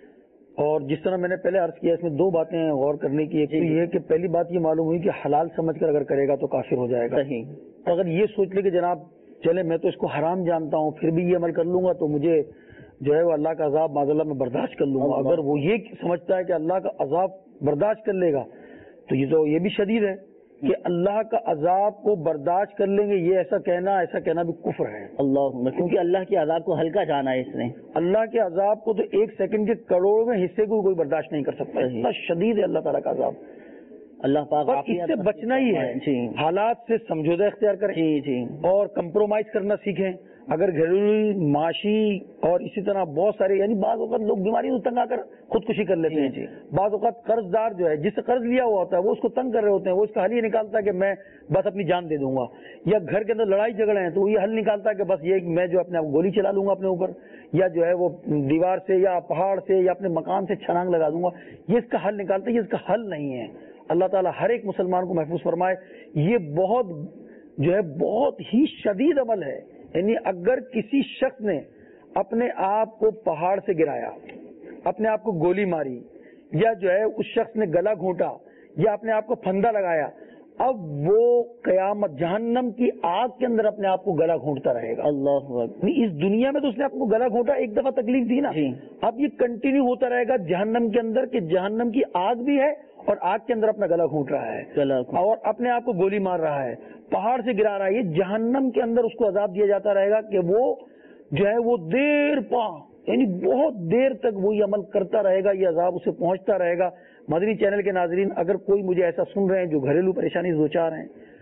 اور جس طرح میں نے پہلے عرض کیا اس میں دو باتیں غور کرنے کی. ایک تو یہ ہے کہ پہلی بات یہ معلوم ہوئی کہ حلال سمجھ کر اگر کرے گا تو کافر ہو جائے گا. صحیح. اگر یہ سوچ لے کہ جناب چلے میں تو اس کو حرام جانتا ہوں پھر بھی یہ عمل کر لوں گا تو مجھے جو ہے وہ اللہ کا عذاب معاذ اللہ میں برداشت کر لوں گا, اگر وہ یہ سمجھتا ہے کہ اللہ کا عذاب برداشت کر لے گا تو یہ تو یہ بھی شدید ہے کہ اللہ کا عذاب کو برداشت کر لیں گے. یہ ایسا کہنا ایسا کہنا بھی کفر ہے. اللہ کیونکہ اللہ کے عذاب کو ہلکا جانا ہے اس نے. اللہ کے عذاب کو تو ایک سیکنڈ کے کروڑویں حصے کو کوئی برداشت نہیں کر سکتا. اتنا شدید ہے اللہ تعالیٰ کا عذاب. اللہ پاک اس سے بچنا ہی ہے. جی حالات سے سمجھوتا اختیار کریں. جی جی اور کمپرومائز کرنا سیکھیں. اگر گھریلو معاشی اور اسی طرح بہت سارے یعنی بعض اوقات لوگ بیماریوں سے تنگ آ کر خودکشی کر لیتے ہیں. جی بعض اوقات قرض دار جو ہے جس سے قرض لیا ہوا ہوتا ہے وہ اس کو تنگ کر رہے ہوتے ہیں, وہ اس کا حل یہ نکالتا ہے کہ میں بس اپنی جان دے دوں گا. یا گھر کے اندر لڑائی جھگڑے ہیں تو وہ یہ حل نکالتا ہے کہ بس یہ میں جو اپنے گولی چلا لوں گا اپنے اوپر, یا جو ہے وہ دیوار سے یا پہاڑ سے یا اپنے مکان سے چھلانگ لگا دوں گا. یہ اس کا حل نکالتا ہے, یہ اس کا حل نہیں ہے. اللہ تعالیٰ ہر ایک مسلمان کو محفوظ فرمائے. یہ بہت جو ہے بہت ہی شدید عمل ہے. یعنی اگر کسی شخص نے اپنے آپ کو پہاڑ سے گرایا, اپنے آپ کو گولی ماری, یا جو ہے اس شخص نے گلا گھونٹا یا اپنے آپ کو پھندا لگایا, اب وہ قیامت جہنم کی آگ کے اندر اپنے آپ کو گلا گھونٹتا رہے گا. اللہ اکبر. اس دنیا میں تو اس نے آپ کو گلا گھونٹا, ایک دفعہ تکلیف دی نا, اب یہ کنٹینیو ہوتا رہے گا جہنم کے اندر کہ جہنم کی آگ بھی ہے اور آگ کے اندر اپنا گلا گھونٹ رہا ہے اور اپنے آپ کو گولی مار رہا ہے, پہاڑ سے گرا رہا ہے. یہ جہنم کے اندر اس کو عذاب دیا جاتا رہے گا کہ وہ جو ہے وہ دیر پا یعنی بہت دیر تک وہی عمل کرتا رہے گا, یہ عذاب اسے پہنچتا رہے گا. مدنی چینل کے ناظرین اگر کوئی مجھے ایسا سن رہے ہیں جو گھریلو پریشانی سے دوچار ہیں,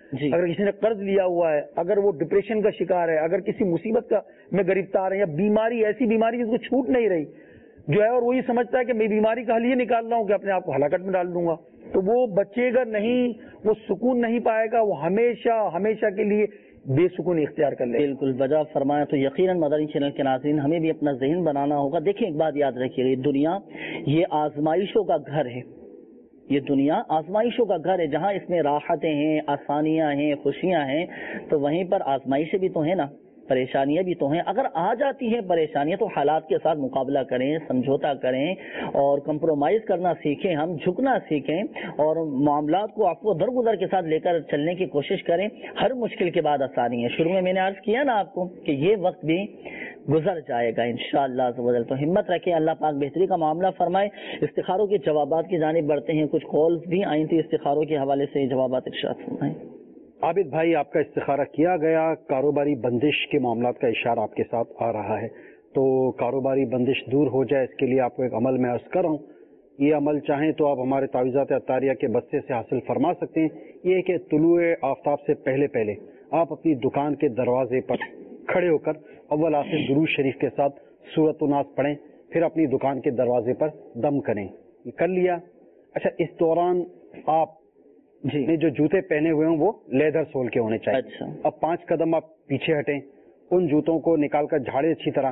جی. اگر کسی نے قرض لیا ہوا ہے، اگر وہ ڈپریشن کا شکار ہے، اگر کسی مصیبت کا میں گرفتار ہے، یا بیماری ایسی بیماری جس کو چھوٹ نہیں رہی جو ہے، اور وہ یہ سمجھتا ہے کہ میں بیماری کا حل یہ نکال رہا ہوں کہ اپنے آپ کو ہلاکت میں ڈال دوں گا، تو وہ بچے گا نہیں، وہ سکون نہیں پائے گا، وہ ہمیشہ ہمیشہ کے لیے بے سکون اختیار کر لے. بالکل بجا فرمایا. تو یقیناً مدنی چینل کے ناظرین ہمیں بھی اپنا ذہن بنانا ہوگا. دیکھیں ایک بات یاد رکھیے، دنیا یہ آزمائشوں کا گھر ہے، یہ دنیا آزمائشوں کا گھر ہے. جہاں اس میں راحتیں ہیں، آسانیاں ہیں، خوشیاں ہیں، تو وہیں پر آزمائشیں بھی تو ہیں نا، پریشانیاں بھی تو ہیں. اگر آ جاتی ہیں پریشانیاں تو حالات کے ساتھ مقابلہ کریں، سمجھوتا کریں اور کمپرومائز کرنا سیکھیں، ہم جھکنا سیکھیں اور معاملات کو عفو درگزر کے ساتھ لے کر چلنے کی کوشش کریں. ہر مشکل کے بعد آسانی ہے. شروع میں میں نے عرض کیا نا آپ کو کہ یہ وقت بھی گزر جائے گا انشاءاللہ عز و جل. تو ہمت رکھیں، اللہ پاک بہتری کا معاملہ فرمائے. استخاروں کے جوابات کی جانب بڑھتے ہیں. کچھ کالز بھی آئی تھی استخاروں کے حوالے سے، جوابات ارشاد فرمائیں. عابد بھائی، آپ کا استخارہ کیا گیا، کاروباری بندش کے معاملات کا اشارہ آپ کے ساتھ آ رہا ہے، تو کاروباری بندش دور ہو جائے اس کے لیے آپ کو ایک عمل میں عرض کر رہا ہوں. یہ عمل چاہیں تو آپ ہمارے تعویذات عطاریہ کے بستے سے حاصل فرما سکتے ہیں. یہ کہ طلوع آفتاب سے پہلے پہلے آپ اپنی دکان کے دروازے پر کھڑے ہو کر اول آخر درود شریف کے ساتھ سورۃ الناس پڑھیں، پھر اپنی دکان کے دروازے پر دم کریں. یہ کر لیا. اچھا، اس دوران آپ جی نے جو جوتے پہنے ہوئے ہوں وہ لیدر سول کے ہونے چاہیے. اچھا. اب پانچ قدم آپ پیچھے ہٹیں، ان جوتوں کو نکال کر جھاڑے اچھی طرح،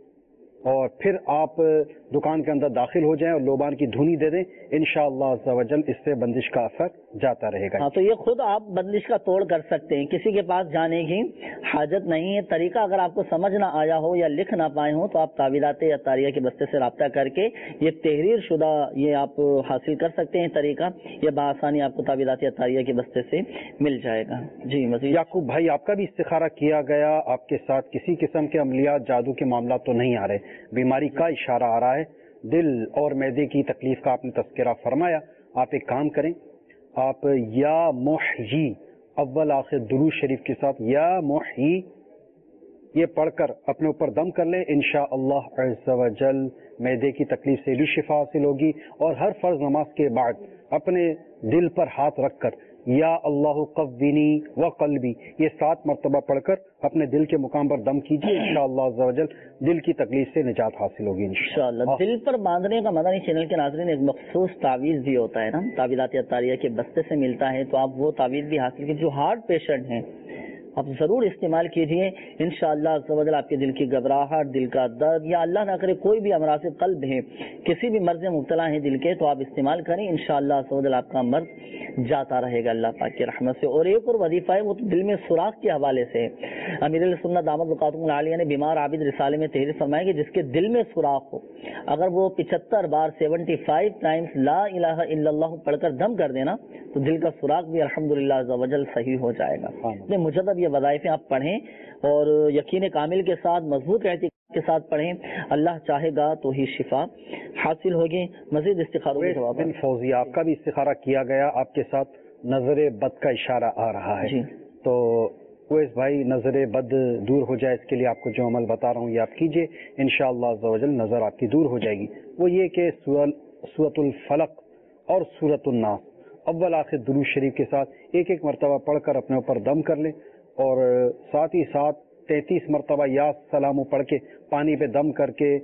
اور پھر آپ دکان کے اندر داخل ہو جائیں اور لوبان کی دھونی دے دیں. انشاءاللہ عز و جل اس سے بندش کا اثر جاتا رہے گا. ہاں، تو یہ خود آپ بندش کا توڑ کر سکتے ہیں، کسی کے پاس جانے کی حاجت نہیں ہے. طریقہ اگر آپ کو سمجھ نہ آیا ہو یا لکھ نہ پائے ہوں تو آپ تعویذات عطاریہ کے بستے سے رابطہ کر کے یہ تحریر شدہ یہ آپ حاصل کر سکتے ہیں. طریقہ یہ بآسانی آپ کو تعویذات عطاریہ کے بستے سے مل جائے گا. جی مزید یعقوب بھائی، آپ کا بھی استخارہ کیا گیا، آپ کے ساتھ کسی قسم کے عملیات جادو کے معاملات تو نہیں آ رہے، بیماری کا اشارہ آ رہا ہے، دل اور معدے کی تکلیف کا آپ نے تذکرہ فرمایا. آپ ایک کام کریں، آپ یا محیی اول آخر درود شریف کے ساتھ یا محیی یہ پڑھ کر اپنے اوپر دم کر لیں. انشاءاللہ عز و جل معدے کی تکلیف سے بھی شفا حاصل ہوگی. اور ہر فرض نماز کے بعد اپنے دل پر ہاتھ رکھ کر یا اللہ قوینی و قلبی یہ سات مرتبہ پڑھ کر اپنے دل کے مقام پر دم کیجیے. انشاءاللہ عز و جل دل کی تکلیف سے نجات حاصل ہوگی انشاءاللہ. دل پر باندھنے کا مدنی چینل کے ناظرین ایک مخصوص تعویذ بھی ہوتا ہے نا، تعویذات عطاریہ کے بستے سے ملتا ہے، تو آپ وہ تعویذ بھی حاصل کیجیے. جو ہارٹ پیشنٹ ہیں آپ ضرور استعمال کیجئے. انشاءاللہ عز و جل آپ کے دل کی گھبراہٹ، دل کا درد یا اللہ نہ کرے کوئی بھی امراض قلب ہے، کسی بھی مرض میں مبتلا ہیں دل کے، تو آپ استعمال کریں. انشاءاللہ عز و جل آپ کا مرض جاتا رہے گا اللہ پاک کی رحمت سے. اور ایک اور وظیفہ ہے وہ تو دل میں سوراخ کے حوالے سے امیر السنت دامت برکاتہم العالیہ نے بیمار عابد رسالے میں تحریر فرمایا کہ جس کے دل میں سوراخ ہو، اگر وہ پچہتر بار سیونٹی فائیو ٹائمز لا الہ الا اللہ پڑھ کر دم کر دینا تو دل کا سوراخ بھی الحمدللہ عز و جل صحیح ہو جائے گا. مجدد یہ وظائف آپ پڑھیں اور یقین کامل کے ساتھ مضبوط اعتقاد کے ساتھ پڑھیں. اللہ چاہے گا تو ہی شفا حاصل ہوگی. مزید استخاروں کے جواب. بن فوزی، آپ کا بھی استخارہ کیا گیا، آپ کے ساتھ نظر بد کا اشارہ آ رہا ہے. جی. تو اویس بھائی، نظر بد دور ہو جائے اس کے لیے آپ کو جو عمل بتا رہا ہوں یہ آپ کیجئے. انشاءاللہ عز و جل نظر آپ کی دور ہو جائے گی. وہ یہ کہ سورۃ الفلق اور سورۃ الناس اول آخر درود شریف کے ساتھ ایک ایک مرتبہ پڑھ کر اپنے اوپر دم کر لیں، اور ساتھ ہی ساتھ تینتیس مرتبہ یا سلام پڑھ کے پانی پہ دم کر کے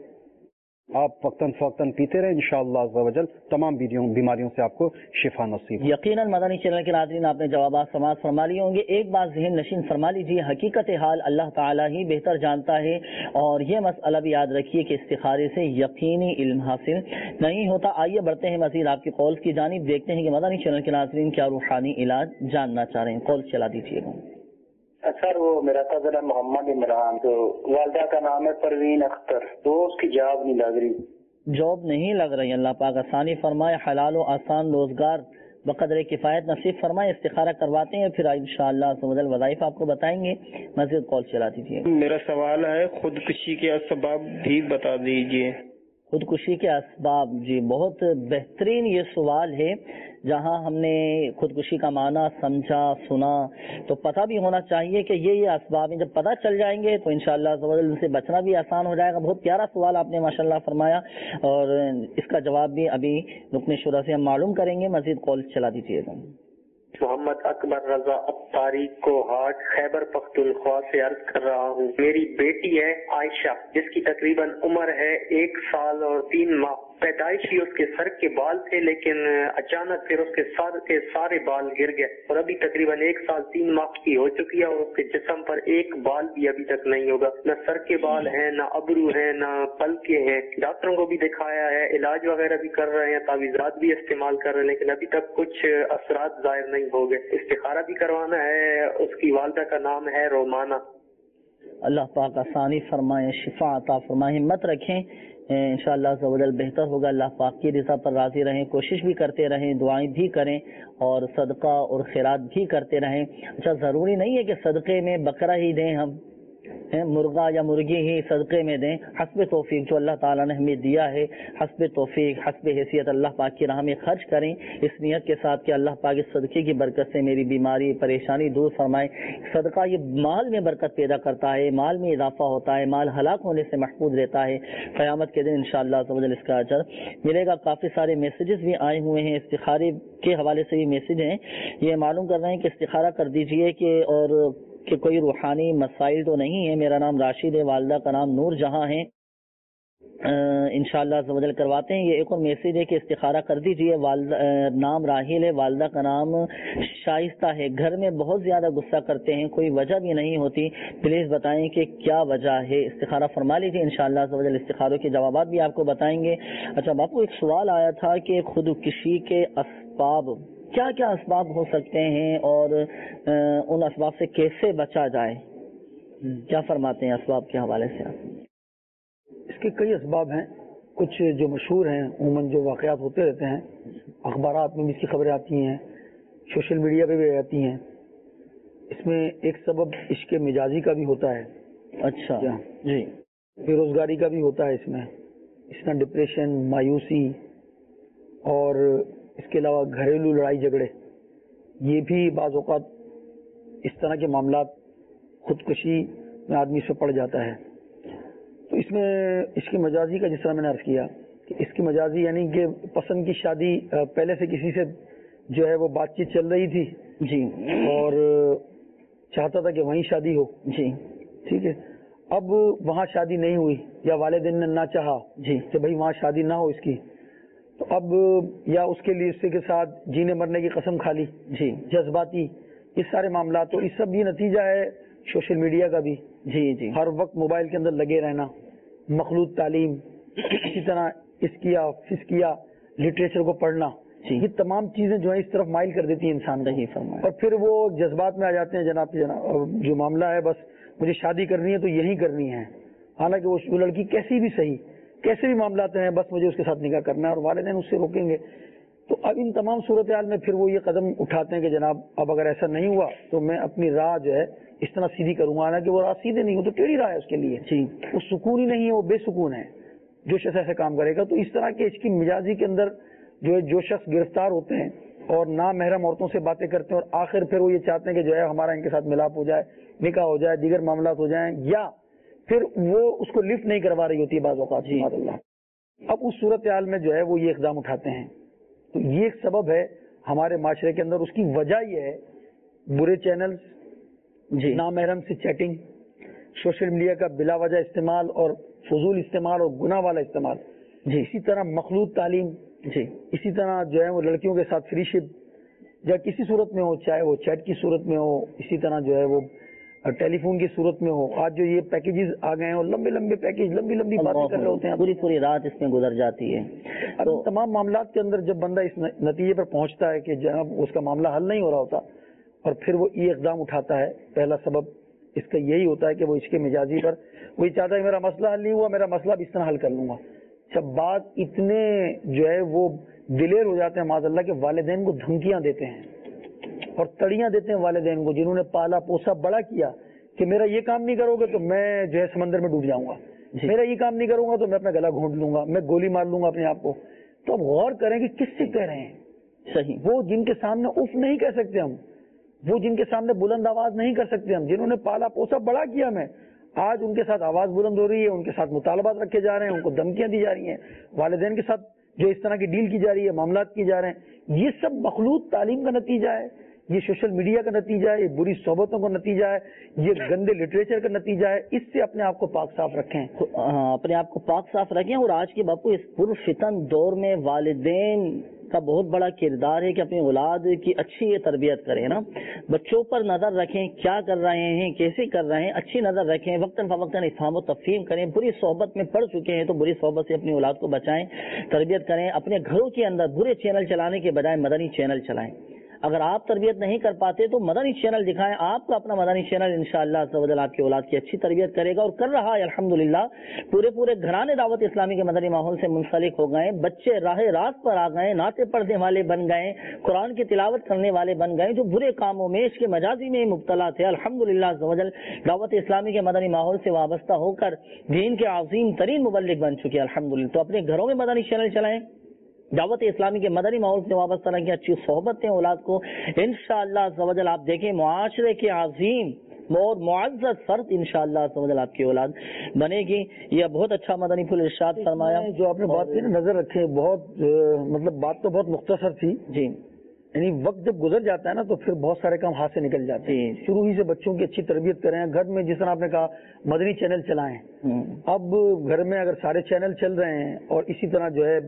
آپ وقتاً فوقتاً پیتے رہیں. انشاءاللہ عز و جل تمام بیماریوں سے آپ کو شفا نصیب. یقیناً مدنی چینل کے ناظرین آپ نے جوابات سماعت فرما لیے ہوں گے. ایک بات ذہن نشین فرما لیجیے، حقیقت حال اللہ تعالیٰ ہی بہتر جانتا ہے، اور یہ مسئلہ بھی یاد رکھیے کہ استخارے سے یقینی علم حاصل نہیں ہوتا. آئیے بڑھتے ہیں مزید آپ کی کالز کی جانب، دیکھتے ہیں کہ مدنی چینل کے ناظرین کیا روحانی علاج جاننا چاہ رہے ہیں. کال چلا دیجیے گا. سر وہ میرا قدر ہے محمد عمران، تو والدہ کا نام ہے پروین اختر، تو اس کی جاب نہیں لگ رہی. جاب نہیں لگ رہی، اللہ پاک آسانی فرمائے، حلال و آسان روزگار بقدر کفایت نصیب فرمائے. استخارہ کرواتے ہیں پھر انشاءاللہ سمجھل وظائف آپ کو بتائیں گے. مزید کال چلا دیجیے. میرا سوال ہے خودکشی کے اسباب بھی بتا دیجیے. خودکشی کے اسباب، جی بہت بہترین یہ سوال ہے. جہاں ہم نے خودکشی کا معنی سمجھا سنا تو پتہ بھی ہونا چاہیے کہ یہ یہ اسباب ہیں. جب پتہ چل جائیں گے تو انشاءاللہ ان سے بچنا بھی آسان ہو جائے گا. بہت پیارا سوال آپ نے ماشاءاللہ فرمایا، اور اس کا جواب بھی ابھی رکن شورا سے ہم معلوم کریں گے. مزید کال چلا دیجیے گا. محمد اکبر رضا ابتاری کو ہاٹ خیبر پختونخوا سے عرض کر رہا ہوں. میری بیٹی ہے عائشہ جس کی تقریباً عمر ہے ایک سال اور تین ماہ. پیدائشی اس کے سر کے بال تھے لیکن اچانک پھر اس کے سر کے سارے بال گر گئے اور ابھی تقریباً ایک سال تین ماہ کی ہو چکی ہے اور اس کے جسم پر ایک بال بھی ابھی تک نہیں ہوگا. نہ سر کے بال ہیں، نہ ابرو ہیں، نہ پلکیں ہیں. ڈاکٹروں کو بھی دکھایا ہے، علاج وغیرہ بھی کر رہے ہیں، تعویذات بھی استعمال کر رہے ہیں لیکن ابھی تک کچھ اثرات ظاہر نہیں ہو گئے. استخارہ بھی کروانا ہے. اس کی والدہ کا نام ہے رومانہ. اللہ پاک آسانی فرمائے، شفا عطا فرمائے، ہمت رکھیں، انشاءاللہ عز و جل بہتر ہوگا. اللہ پاک کی رضا پر راضی رہیں، کوشش بھی کرتے رہیں، دعائیں بھی کریں اور صدقہ اور خیرات بھی کرتے رہیں. اچھا ضروری نہیں ہے کہ صدقے میں بکرا ہی دیں، ہم مرغا یا مرغی ہی صدقے میں دیں. حسب توفیق جو اللہ تعالیٰ نے ہمیں دیا ہے، حسب توفیق حسب حیثیت اللہ پاک کی راہ میں خرچ کریں اس نیت کے ساتھ کہ اللہ پاک اس صدقے کی برکت سے میری بیماری پریشانی دور فرمائے. صدقہ یہ مال میں برکت پیدا کرتا ہے، مال میں اضافہ ہوتا ہے، مال ہلاک ہونے سے محفوظ رہتا ہے. قیامت کے دن انشاءاللہ عز و جل اس کا اجر ملے گا. کافی سارے میسیجز بھی آئے ہوئے ہیں، استخارے کے حوالے سے بھی میسیج ہیں. یہ معلوم کر رہے ہیں کہ استخارہ کر دیجئے کہ اور کہ کوئی روحانی مسائل تو نہیں ہے. میرا نام راشد ہے، والدہ کا نام نور جہاں ہے. انشاءاللہ عز و جل کرواتے ہیں. یہ ایک اور میسیج ہے کہ استخارہ کر دیجئے. والدہ نام راحیل ہے، والدہ کا نام شائستہ ہے. گھر میں بہت زیادہ غصہ کرتے ہیں، کوئی وجہ بھی نہیں ہوتی. پلیز بتائیں کہ کیا وجہ ہے. استخارہ فرما لیجیے، انشاءاللہ عز و جل استخاروں کے جوابات بھی آپ کو بتائیں گے. اچھا باپو، ایک سوال آیا تھا کہ خودکشی کے اسباب کیا کیا اسباب ہو سکتے ہیں اور ان اسباب سے کیسے بچا جائے؟ کیا فرماتے ہیں اسباب کے حوالے سے آپ؟ اس کے کئی اسباب ہیں. کچھ جو مشہور ہیں، عموماً جو واقعات ہوتے رہتے ہیں، اخبارات میں بھی اس کی خبریں آتی ہیں، سوشل میڈیا پہ بھی آتی ہیں. اس میں ایک سبب عشق مجازی کا بھی ہوتا ہے. اچھا جی. بے روزگاری کا بھی ہوتا ہے. اس میں اس طرح ڈپریشن، مایوسی اور اس کے علاوہ گھریلو لڑائی جھگڑے، یہ بھی بعض اوقات اس طرح کے معاملات خودکشی میں آدمی سے پڑ جاتا ہے. تو اس میں اس کی مجازی کا جس طرح میں نے عرض کیا کہ اس کی مجازی یعنی کہ پسند کی شادی، پہلے سے کسی سے جو ہے وہ بات چیت چل رہی تھی جی اور چاہتا تھا کہ وہیں شادی ہو جی، ٹھیک ہے. اب وہاں شادی نہیں ہوئی یا والدین نے نہ چاہا جی کہ بھائی وہاں شادی نہ ہو اس کی، تو اب یا اس کے لیے اس کے ساتھ جینے مرنے کی قسم کھا لی جی، جذباتی، یہ سارے معاملات. تو اس سب یہ نتیجہ ہے سوشل میڈیا کا بھی جی جی ہر وقت موبائل کے اندر لگے رہنا، مخلوط تعلیم، اسی طرح اس کیا فس کیا لٹریچر کو پڑھنا، یہ تمام چیزیں جو ہے اس طرف مائل کر دیتی ہیں انسان کو. اور پھر وہ جذبات میں آ جاتے ہیں. جناب جناب جو معاملہ ہے بس مجھے شادی کرنی ہے تو یہی کرنی ہے، حالانکہ وہ لڑکی کیسی بھی صحیح، کیسے بھی معاملات ہیں، بس مجھے اس کے ساتھ نکاح کرنا ہے اور والدین اس سے روکیں گے. تو اب ان تمام صورتحال میں پھر وہ یہ قدم اٹھاتے ہیں کہ جناب اب اگر ایسا نہیں ہوا تو میں اپنی راہ جو ہے اس طرح سیدھی کروں گا. حالانکہ وہ راہ سیدھے نہیں ہو تو ٹیڑھی راہ ہے اس کے لیے جی، وہ سکون ہی نہیں ہے، وہ بے سکون ہے جو شخص ایسے کام کرے گا. تو اس طرح کے اس کی مزاجی کے اندر جو ہے جو شخص گرفتار ہوتے ہیں اور نامحرم عورتوں سے باتیں کرتے ہیں اور آخر پھر وہ یہ چاہتے ہیں کہ جو ہے ہمارا ان کے ساتھ ملاپ ہو جائے، نکاح ہو جائے، دیگر معاملات ہو جائیں، یا پھر وہ اس کو لفٹ نہیں کروا رہی ہوتی ہے بعض اوقات جی. اب اس صورتحال میں جو ہے وہ یہ اقدام اٹھاتے ہیں. تو یہ ایک سبب ہے ہمارے معاشرے کے اندر. اس کی وجہ یہ ہے برے چینلز جی، نامحرم سے چیٹنگ، سوشل میڈیا کا بلا وجہ استعمال اور فضول استعمال اور گناہ والا استعمال جی. اسی طرح مخلوط تعلیم جی، اسی طرح جو ہے وہ لڑکیوں کے ساتھ فری شپ یا کسی صورت میں ہو، چاہے وہ چیٹ کی صورت میں ہو، اسی طرح جو ہے وہ ٹیلی فون کی صورت میں ہو. آج جو یہ پیکیجز آ گئے ہیں اور لمبے لمبے پیکیج، لمبی لمبی باتیں کر رہے ہوتے ہیں، پوری پوری رات اس میں گزر جاتی ہے. تو تمام معاملات کے اندر جب بندہ اس نتیجے پر پہنچتا ہے کہ جناب اس کا معاملہ حل نہیں ہو رہا ہوتا اور پھر وہ یہ اقدام اٹھاتا ہے، پہلا سبب اس کا یہی ہوتا ہے کہ وہ اس کے مزاجی پر وہی چاہتا ہے میرا مسئلہ حل نہیں ہوا، میرا مسئلہ بھی اس طرح حل کر لوں گا. جب بات اتنے جو ہے وہ دلیر ہو جاتے ہیں معاذ اللہ کے، والدین کو دھمکیاں دیتے ہیں اور تڑیاں دیتے ہیں والدین کو جنہوں نے پالا پوسا بڑا کیا کہ میرا یہ کام نہیں کرو گے تو میں جو ہے سمندر میں ڈوب جاؤں گا جی. میرا یہ کام نہیں کروں گا تو میں اپنا گلا گھونٹ لوں گا، میں گولی مار لوں گا اپنے آپ کو. تو اب غور کریں کہ کس سے کہہ رہے ہیں صحیح، وہ جن کے سامنے اف نہیں کہہ سکتے ہم، وہ جن کے سامنے بلند آواز نہیں کر سکتے ہم، جنہوں نے پالا پوسا بڑا کیا میں، آج ان کے ساتھ آواز بلند ہو رہی ہے، ان کے ساتھ مطالبات رکھے جا رہے ہیں، ان کو دھمکیاں دی جا رہی ہیں، والدین کے ساتھ جو اس طرح کی ڈیل کی جا رہی ہے، معاملات کی جا رہے ہیں. یہ سب مخلوط تعلیم کا نتیجہ ہے، یہ سوشل میڈیا کا نتیجہ ہے، یہ بری صحبتوں کا نتیجہ ہے، یہ گندے لٹریچر کا نتیجہ ہے. اس سے اپنے آپ کو پاک صاف رکھیں. اپنے آپ کو پاک صاف رکھیں. اور آج کے باپو اس پرفتن دور میں والدین کا بہت بڑا کردار ہے کہ اپنی اولاد کی اچھی یہ تربیت کریں نا. بچوں پر نظر رکھیں، کیا کر رہے ہیں، کیسے کر رہے ہیں، اچھی نظر رکھیں، وقتاً فوقتاً افہام و تفہیم کریں. بری صحبت میں پڑ چکے ہیں تو بری صحبت سے اپنی اولاد کو بچائیں، تربیت کریں. اپنے گھروں کے اندر برے چینل چلانے کے بجائے مدنی چینل چلائیں. اگر آپ تربیت نہیں کر پاتے تو مدنی چینل دکھائیں. آپ کا اپنا مدنی چینل انشاءاللہ عز و جل آپ کی اولاد کی اچھی تربیت کرے گا اور کر رہا ہے. الحمدللہ پورے پورے گھرانے دعوت اسلامی کے مدنی ماحول سے منسلک ہو گئے. بچے راہ راست پر آ گئے، نعتیں پڑھنے والے بن گئے، قرآن کی تلاوت کرنے والے بن گئے. جو برے کاموں میں اس کے مجازی میں مبتلا تھے الحمدللہ عز و جل دعوت اسلامی کے مدنی ماحول سے وابستہ ہو کر دین کے عظیم ترین مبلغ بن چکے الحمدللہ. تو اپنے گھروں میں مدنی چینل چلائیں، دعوت اسلامی کے مدنی ماحول سے وابستہ رکھیں، اچھی صحبت دیں اولاد کو. انشاءاللہ عز و جل آپ دیکھیں معاشرے کے عظیم اور معزز فرد انشاءاللہ عز و جل آپ کی اولاد بنے گی. یہ بہت اچھا مدنی پھول ارشاد فرمایا. جو آپ نے بات کی نا نظر رکھیں، بہت مطلب بات تو بہت مختصر تھی جی. یعنی وقت جب گزر جاتا ہے نا تو پھر بہت سارے کام ہاتھ سے نکل جاتے ہیں. شروع ہی سے بچوں کی اچھی تربیت کریں. گھر میں جس طرح آپ نے کہا مدنی چینل چلائیں. اب گھر میں اگر سارے چینل چل رہے ہیں اور اسی طرح جو ہے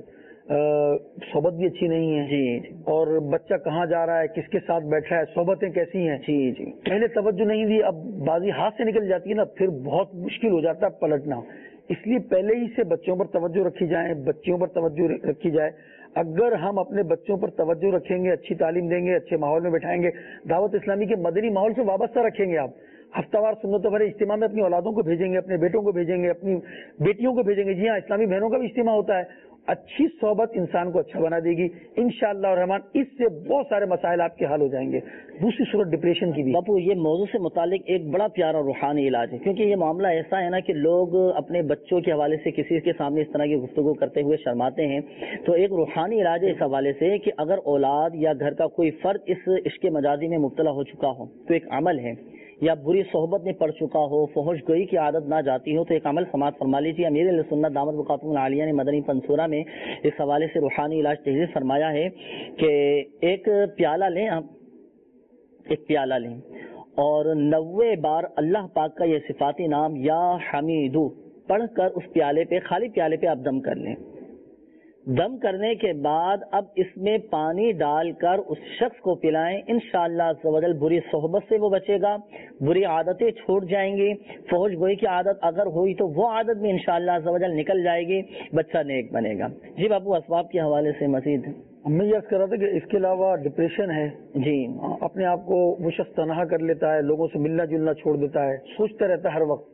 صحبت بھی اچھی نہیں ہے جی اور بچہ کہاں جا رہا ہے، کس کے ساتھ بیٹھا ہے، صحبتیں کیسی ہیں، جی جی پہلے توجہ نہیں دی، اب بازی ہاتھ سے نکل جاتی ہے نا، پھر بہت مشکل ہو جاتا ہے پلٹنا. اس لیے پہلے ہی سے بچوں پر توجہ رکھی جائے، بچیوں پر توجہ رکھی جائے. اگر ہم اپنے بچوں پر توجہ رکھیں گے، اچھی تعلیم دیں گے، اچھے ماحول میں بٹھائیں گے، دعوت اسلامی کے مدنی ماحول سے وابستہ رکھیں گے، آپ ہفتہ وار سنتوں بھرے اجتماع میں اپنی اولادوں کو بھیجیں گے، اپنے بیٹوں کو بھیجیں گے، اپنی بیٹیوں کو بھیجیں گے. جی ہاں، اسلامی بہنوں کا بھی اجتماع ہوتا ہے. اچھی صحبت انسان کو اچھا بنا دے گی انشاءاللہ الرحمن. اس سے بہت سارے مسائل آپ کے حل ہو جائیں گے. دوسری صورت ڈپریشن کی بھی. باپو یہ موضوع سے متعلق ایک بڑا پیارا روحانی علاج ہے، کیونکہ یہ معاملہ ایسا ہے نا کہ لوگ اپنے بچوں کے حوالے سے کسی کے سامنے اس طرح کی گفتگو کرتے ہوئے شرماتے ہیں. تو ایک روحانی علاج ہے اس حوالے سے کہ اگر اولاد یا گھر کا کوئی فرد اس عشق مجازی میں مبتلا ہو چکا ہو تو ایک عمل ہے، یا بری صحبت میں پڑ چکا ہو، فحش گوئی کی عادت نہ جاتی ہو، تو ایک عمل سماعت فرما لیجیے. امیر اہل سنت دامت بقاتم العالیہ نے مدنی پنصورہ میں اس حوالے سے روحانی علاج تحریر فرمایا ہے کہ ایک پیالہ لیں، آپ ایک پیالہ لیں اور نوے بار اللہ پاک کا یہ صفاتی نام یا حمیدو پڑھ کر اس پیالے پہ، خالی پیالے پہ آپ دم کر لیں. دم کرنے کے بعد اب اس میں پانی ڈال کر اس شخص کو پلائیں. انشاءاللہ عز و جل بری صحبت سے وہ بچے گا، بری عادتیں چھوٹ جائیں گی. فحش گوئی کی عادت اگر ہوئی تو وہ عادت بھی انشاءاللہ عز و جل نکل جائے گی، بچہ نیک بنے گا. جی باپو اسباب کے حوالے سے مزید میں یہ عرض کر رہا تھا کہ اس کے علاوہ ڈپریشن ہے. جی اپنے آپ کو وہ شخص تنہا کر لیتا ہے، لوگوں سے ملنا جلنا چھوڑ دیتا ہے، سوچتا رہتا ہے ہر وقت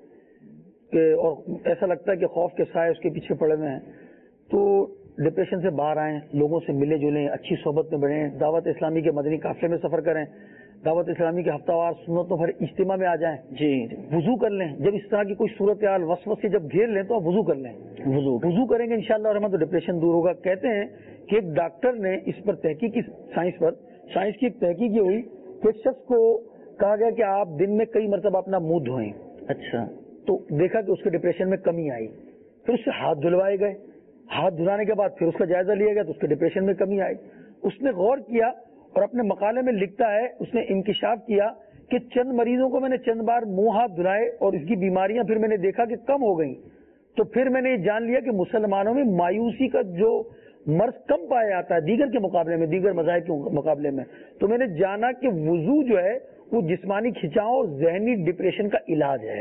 کہ، اور ایسا لگتا ہے کہ خوف کے سائے اس کے پیچھے پڑے ہوئے ہیں. تو ڈپریشن سے باہر آئیں، لوگوں سے ملے جلیں، اچھی صحبت میں بڑھیں، دعوت اسلامی کے مدنی قافلے میں سفر کریں، دعوت اسلامی کے ہفتہ وار سنتوں پر اجتماع میں آ جائیں. جی وضو کر لیں. جب اس طرح کی کوئی صورتحال وسوسے جب گھیر لیں تو آپ وضو کر لیں. وضو وضو کریں گے انشاءاللہ الرحمن تو ڈپریشن دور ہوگا. کہتے ہیں کہ ایک ڈاکٹر نے اس پر تحقیق کی، سائنس پر سائنس کی ایک تحقیق یہ ہوئی کہ ایک شخص کو کہا گیا کہ آپ دن میں کئی مرتبہ اپنا منہ دھوئیں. اچھا. تو دیکھا کہ اس کے ڈپریشن میں کمی آئی. پھر اس سے ہاتھ دھلوائے گئے، ہاتھ دھلانے کے بعد پھر اس کا جائزہ لیا گیا تو اس کے ڈپریشن میں کمی آئی. اس نے غور کیا اور اپنے مقالے میں لکھتا ہے، اس نے انکشاف کیا کہ چند مریضوں کو میں نے چند بار منہ ہاتھ دھلائے اور اس کی بیماریاں پھر میں نے دیکھا کہ کم ہو گئیں. تو پھر میں نے یہ جان لیا کہ مسلمانوں میں مایوسی کا جو مرض کم پایا جاتا ہے دیگر کے مقابلے میں، دیگر مذاہب کے مقابلے میں. تو میں نے جانا کہ وضو جو ہے وہ جسمانی کھنچاؤ اور ذہنی ڈپریشن کا علاج ہے.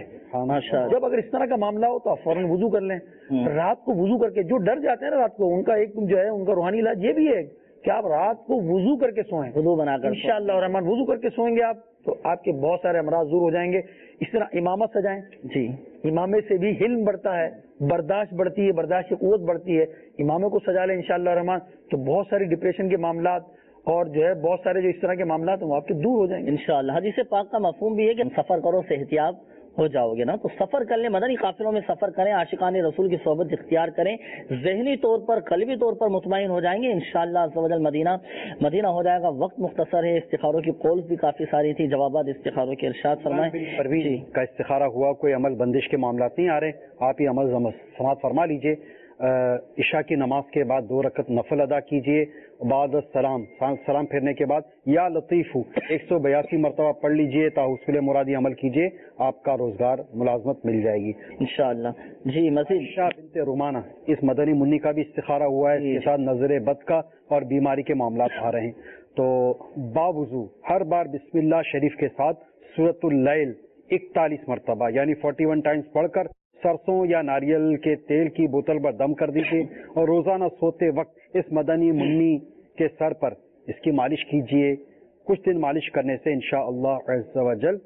جب اگر اس طرح کا معاملہ ہو تو آپ فوراً وضو کر لیں. رات کو وضو کر کے، جو ڈر جاتے ہیں نا رات کو، ان کا ایک جو ہے ان کا روحانی علاج یہ بھی ہے کہ آپ رات کو وضو کر کے سوئیں، وضو بنا کر انشاءاللہ الرحمن. وضو کر کے سوئیں گے آپ تو آپ کے بہت سارے امراض دور ہو جائیں گے. اس طرح امامت سجائیں. جی امامے سے بھی حلم بڑھتا ہے، برداشت بڑھتی ہے، برداشت کی قوت بڑھتی ہے. امامے کو سجا لیں انشاءاللہ الرحمن تو بہت ساری ڈپریشن کے معاملات اور جو ہے بہت سارے جو اس طرح کے معاملات ہیں وہ آپ کے دور ہو جائیں گے انشاءاللہ. حدیث پاک کا مفہوم بھی ہے کہ سفر کرو صحتیاب ہو جاؤ گے نا. تو سفر کر لیں، مدنی قافلوں میں سفر کریں، عاشقان رسول کی صحبت اختیار کریں، ذہنی طور پر قلبی طور پر مطمئن ہو جائیں گے انشاءاللہ عز و جل. مدینہ مدینہ ہو جائے گا. وقت مختصر ہے، استخاروں کی قولز بھی کافی ساری تھی، جوابات استخاروں کے ارشاد فرمائیں. پروین کا استخارہ ہوا، کوئی عمل بندش کے معاملات نہیں آ رہے، آپ یہ عمل سماعت فرما لیجئے. عشاء کی نماز کے بعد دو رکعت نفل ادا کیجئے، بعد السلام سلام پھیرنے کے بعد یا لطیف ایک سو بیاسی مرتبہ پڑھ لیجئے، تا حصول مرادی عمل کیجئے، آپ کا روزگار ملازمت مل جائے گی انشاءاللہ۔ جی مزید عائشہ بنت رومانہ اس مدنی منی کا بھی استخارہ ہوا ہے، اس کے ساتھ نظر بد کا اور بیماری کے معاملات آ رہے ہیں، تو باوضو ہر بار بسم اللہ شریف کے ساتھ سورۃ اللیل اکتالیس مرتبہ یعنی فورٹی ون ٹائمز پڑھ کر سرسوں یا ناریل کے تیل کی بوتل پر دم کر دیجیے اور روزانہ سوتے وقت اس مدنی منی کے سر پر اس کی مالش کیجیے۔ کچھ دن مالش کرنے سے انشاءاللہ عز و جل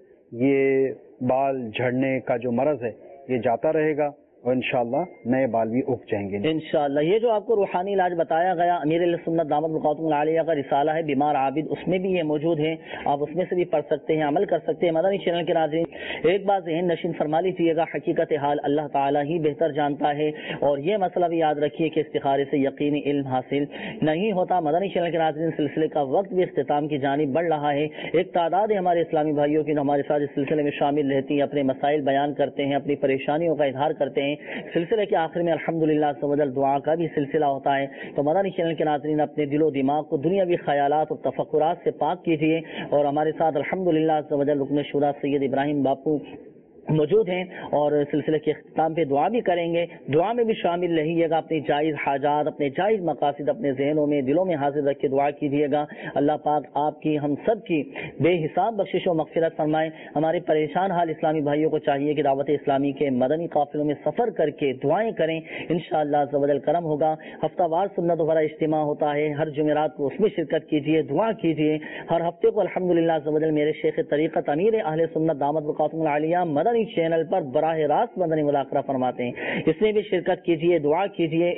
یہ بال جھڑنے کا جو مرض ہے یہ جاتا رہے گا اور انشاءاللہ نئے بال بھی اگ جائیں گے انشاءاللہ۔ یہ جو آپ کو روحانی علاج بتایا گیا امیر علیہ سنت دامت بقاتم العالیہ کا رسالہ ہے بیمار عابد، اس میں بھی یہ موجود ہے، آپ اس میں سے بھی پڑھ سکتے ہیں، عمل کر سکتے ہیں۔ مدنی چینل کے ناظرین ایک بات ذہن نشین فرما لیجیے گا، حقیقت حال اللہ تعالیٰ ہی بہتر جانتا ہے، اور یہ مسئلہ بھی یاد رکھیے کہ استخارے سے یقینی علم حاصل نہیں ہوتا۔ مدنی چینل کے ناظرین سلسلے کا وقت بھی اختتام کی جانب بڑھ رہا ہے، ایک تعداد ہے ہمارے اسلامی بھائیوں کی جو ہمارے ساتھ اس سلسلے میں شامل رہتی ہیں، اپنے مسائل بیان کرتے ہیں، اپنی پریشانیوں کا اظہار کرتے ہیں۔ سلسلے کے آخر میں الحمدللہ عز و جل دعا کا بھی سلسلہ ہوتا ہے، تو مدنی چینل کے ناظرین اپنے دل و دماغ کو دنیاوی خیالات اور تفکرات سے پاک کیجیے، اور ہمارے ساتھ الحمدللہ عز و جل رکن شورا سید ابراہیم باپو موجود ہیں اور سلسلے کے اختتام پہ دعا بھی کریں گے، دعا میں بھی شامل رہیے گا، اپنی جائز حاجات، اپنے جائز مقاصد اپنے ذہنوں میں دلوں میں حاضر رکھ کے دعا کیجیے گا۔ اللہ پاک آپ کی ہم سب کی بے حساب بخشش و مغفرت فرمائے۔ ہمارے پریشان حال اسلامی بھائیوں کو چاہیے کہ دعوت اسلامی کے مدنی قافلوں میں سفر کر کے دعائیں کریں، انشاءاللہ عز و جل کرم ہوگا۔ ہفتہ وار سنت بھرا اجتماع ہوتا ہے، ہر جمعرات کو اس میں شرکت کیجیے، دعا کیجیے۔ ہر ہفتے کو الحمدللہ عز و جل میرے شیخ طریقت امیر اہل سنت دامت بقاتم العالیہ مدنی چینل پر براہ راست مدنی مذاکرہ فرماتے ہیں، اس میں بھی شرکت کیجیے، دعا کیجیے۔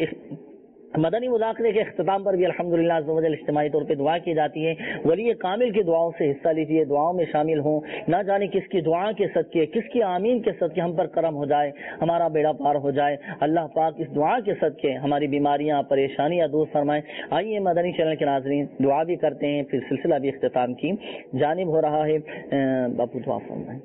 مدنی مذاکرے کے اختتام پر بھی الحمدللہ عز و جل اجتماعی طور پہ دعا کی جاتی ہے، ولی کامل کی دعاؤں سے حصہ لیجیے، دعاؤں میں شامل ہوں، نہ جانے کس کی دعا کے صدقے، کس کی آمین کے صدقے ہم پر کرم ہو جائے، ہمارا بیڑا پار ہو جائے۔ اللہ پاک اس دعا کے صدقے ہماری بیماریاں پریشانیاں دور فرمائے۔ آئیے مدنی چینل کے ناظرین دعا بھی کرتے ہیں، پھر سلسلہ بھی اختتام کی جانب ہو رہا ہے۔ باپو دعا فرمائیں۔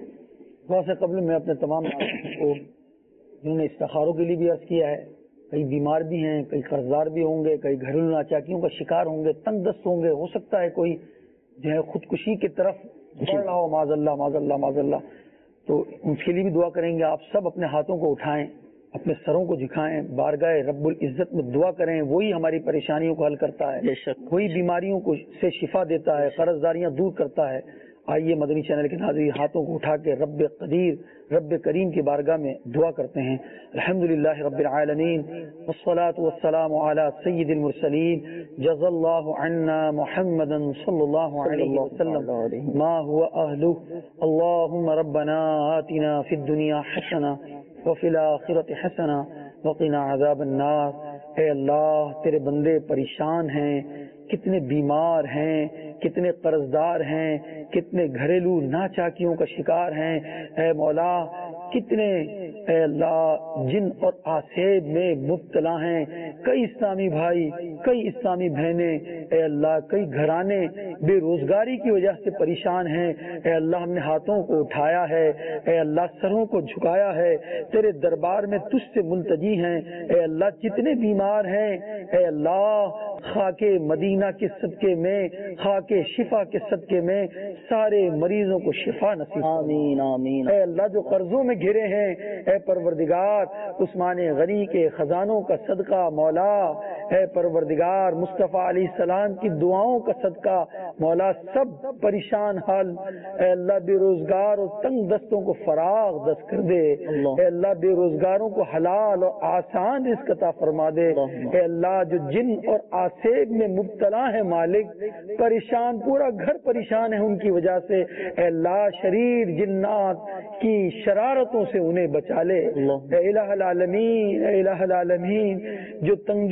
دعا سے قبل میں اپنے تمام کو جنہوں نے استخاروں کے لیے بھی عرض کیا ہے، کئی بیمار بھی ہیں، کئی قرضدار بھی ہوں گے، کئی گھریلو ناچاکیوں کا شکار ہوں گے، تنگ دست ہوں گے، ہو سکتا ہے کوئی جو ہے خودکشی کی طرف بڑھ رہا ہو، معاذ اللہ معاذ اللہ معاذ اللہ، تو ان کے لیے بھی دعا کریں گے۔ آپ سب اپنے ہاتھوں کو اٹھائیں، اپنے سروں کو جھکائیں، بارگاہ رب العزت میں دعا کریں، وہی ہماری پریشانیوں کو حل کرتا ہے، وہی بیماریوں کو سے شفا دیتا ہے، قرضداریاں دور کرتا ہے۔ آئیے مدنی چینل کے ناظرین ہاتھوں کو اٹھا کے رب قدیر رب کریم کی بارگاہ میں دعا کرتے ہیں۔ الحمدللہ رب العالمین والصلاة والسلام علی سید المرسلین جزا اللہ عنا محمدا صلی اللہ علیہ وسلم ما هو اہلہ اللہم ربنا آتنا فی الدنیا حسنہ وفی الآخرۃ حسنہ وقنا عذاب النار۔ اے اللہ تیرے بندے پریشان ہیں، کتنے بیمار ہیں، کتنے قرضدار ہیں، کتنے گھریلو ناچاکیوں کا شکار ہیں، اے مولا کتنے اے اللہ جن اور آسیب میں مبتلا ہیں، کئی اسلامی بھائی، کئی اسلامی بہنیں، اے اللہ کئی گھرانے بے روزگاری کی وجہ سے پریشان ہیں، اے اللہ ہم نے ہاتھوں کو اٹھایا ہے، اے اللہ سروں کو جھکایا ہے، تیرے دربار میں تجھ سے ملتجی ہیں، اے اللہ جتنے بیمار ہیں، اے اللہ خاک مدینہ کے صدقے میں، خاک شفا کے صدقے میں سارے مریضوں کو شفا نصیب آمین آمین۔ اے اللہ جو قرضوں میں گھرے ہیں، اے پروردگار عثمان غنی کے خزانوں کا صدقہ مولا، اے پروردگار مصطفیٰ علیہ السلام کی دعاؤں کا صدقہ مولا، سب پریشان حال اے اللہ بے روزگار اور تنگ دستوں کو فراغ دست کر دے، اے اللہ بے روزگاروں کو حلال اور آسان رزق عطا فرما دے، اے اللہ جو جن اور آسیب میں مبتلا ہے مالک، پریشان پورا گھر پریشان ہے ان کی وجہ سے، اے اللہ شریر جنات کی شرارتوں سے انہیں بچا لے، اے الہ العالمین، اے الہ العالمین جو تنگیوں میں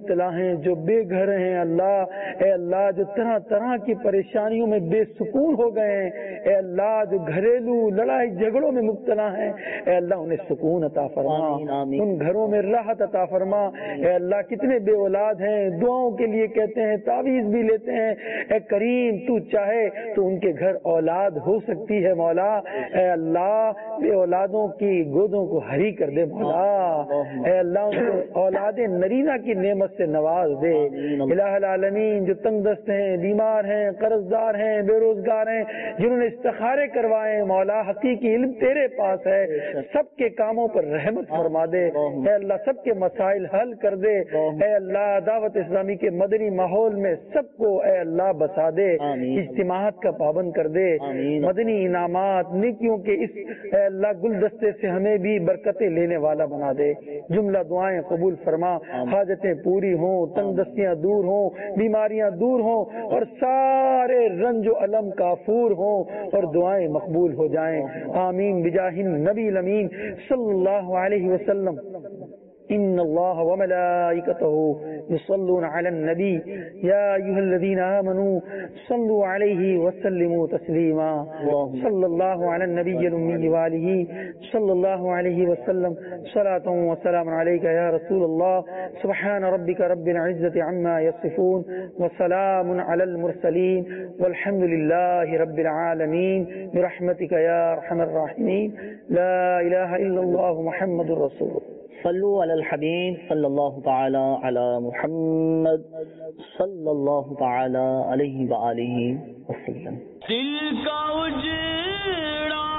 مبتلا ہیں، جو بے گھر ہیں اللہ، اے اللہ جو طرح طرح کی پریشانیوں میں بے سکون ہو گئے ہیں، اے اللہ جو گھریلو لڑائی جھگڑوں میں مبتلا ہیں، اے اللہ انہیں سکون عطا فرما، ان گھروں میں راحت عطا فرما۔ اے اللہ کتنے بے اولاد ہیں، دعاؤں کے لیے کہتے ہیں، تعویذ بھی لیتے ہیں، اے کریم تو چاہے تو ان کے گھر اولاد ہو سکتی ہے مولا، اے اللہ بے اولادوں کی گودوں کو ہری کر دے مولا، اے اللہ ان کو اولاد نرینہ کی نعمت سے نواز دے۔ الہ العالمین جو تنگ دست ہیں، بیمار ہیں، قرض دار ہیں، بے روزگار ہیں، جنہوں نے استخارے کروائے مولا حقیقی علم تیرے پاس ہے، سب کے کاموں پر رحمت فرما دے، اے اللہ سب کے مسائل حل کر دے، اے اللہ دعوت اسلامی کے مدنی ماحول میں سب کو اے اللہ بسا دے، اجتماعات کا پابند کر دے، مدنی انعامات نیکیوں کے اس اے اللہ گلدستے سے ہمیں بھی برکتیں لینے والا بنا دے، جملہ دعائیں قبول فرما، حاجتیں پوری ہوں، تنگ دستیاں دور ہوں، بیماریاں دور ہوں، اور سارے رنج و علم کافور ہوں اور دعائیں مقبول ہو جائیں، آمین بجاہ النبی الامین صلی اللہ علیہ وسلم۔ ان اللہ وملائکته یصلون علی النبی یا ایھا الذین آمنوا صلوا علیہ وسلموا تسلیما، صلی اللہ علی النبی الامی وآلہ صلی اللہ علیہ وسلم، صلاۃ وسلام علیک یا رسول اللہ، سبحان ربک رب العزۃ عما یصفون وسلام علی المرسلین والحمد للہ رب العالمین برحمتک یا ارحم الراحمین، لا الہ الا اللہ محمد رسول اللہ۔ صلو علی الحبیب صلی اللہ تعالی علی محمد صلی اللہ تعالی علیہ وآلہ وسلم۔ دل کا اجڑا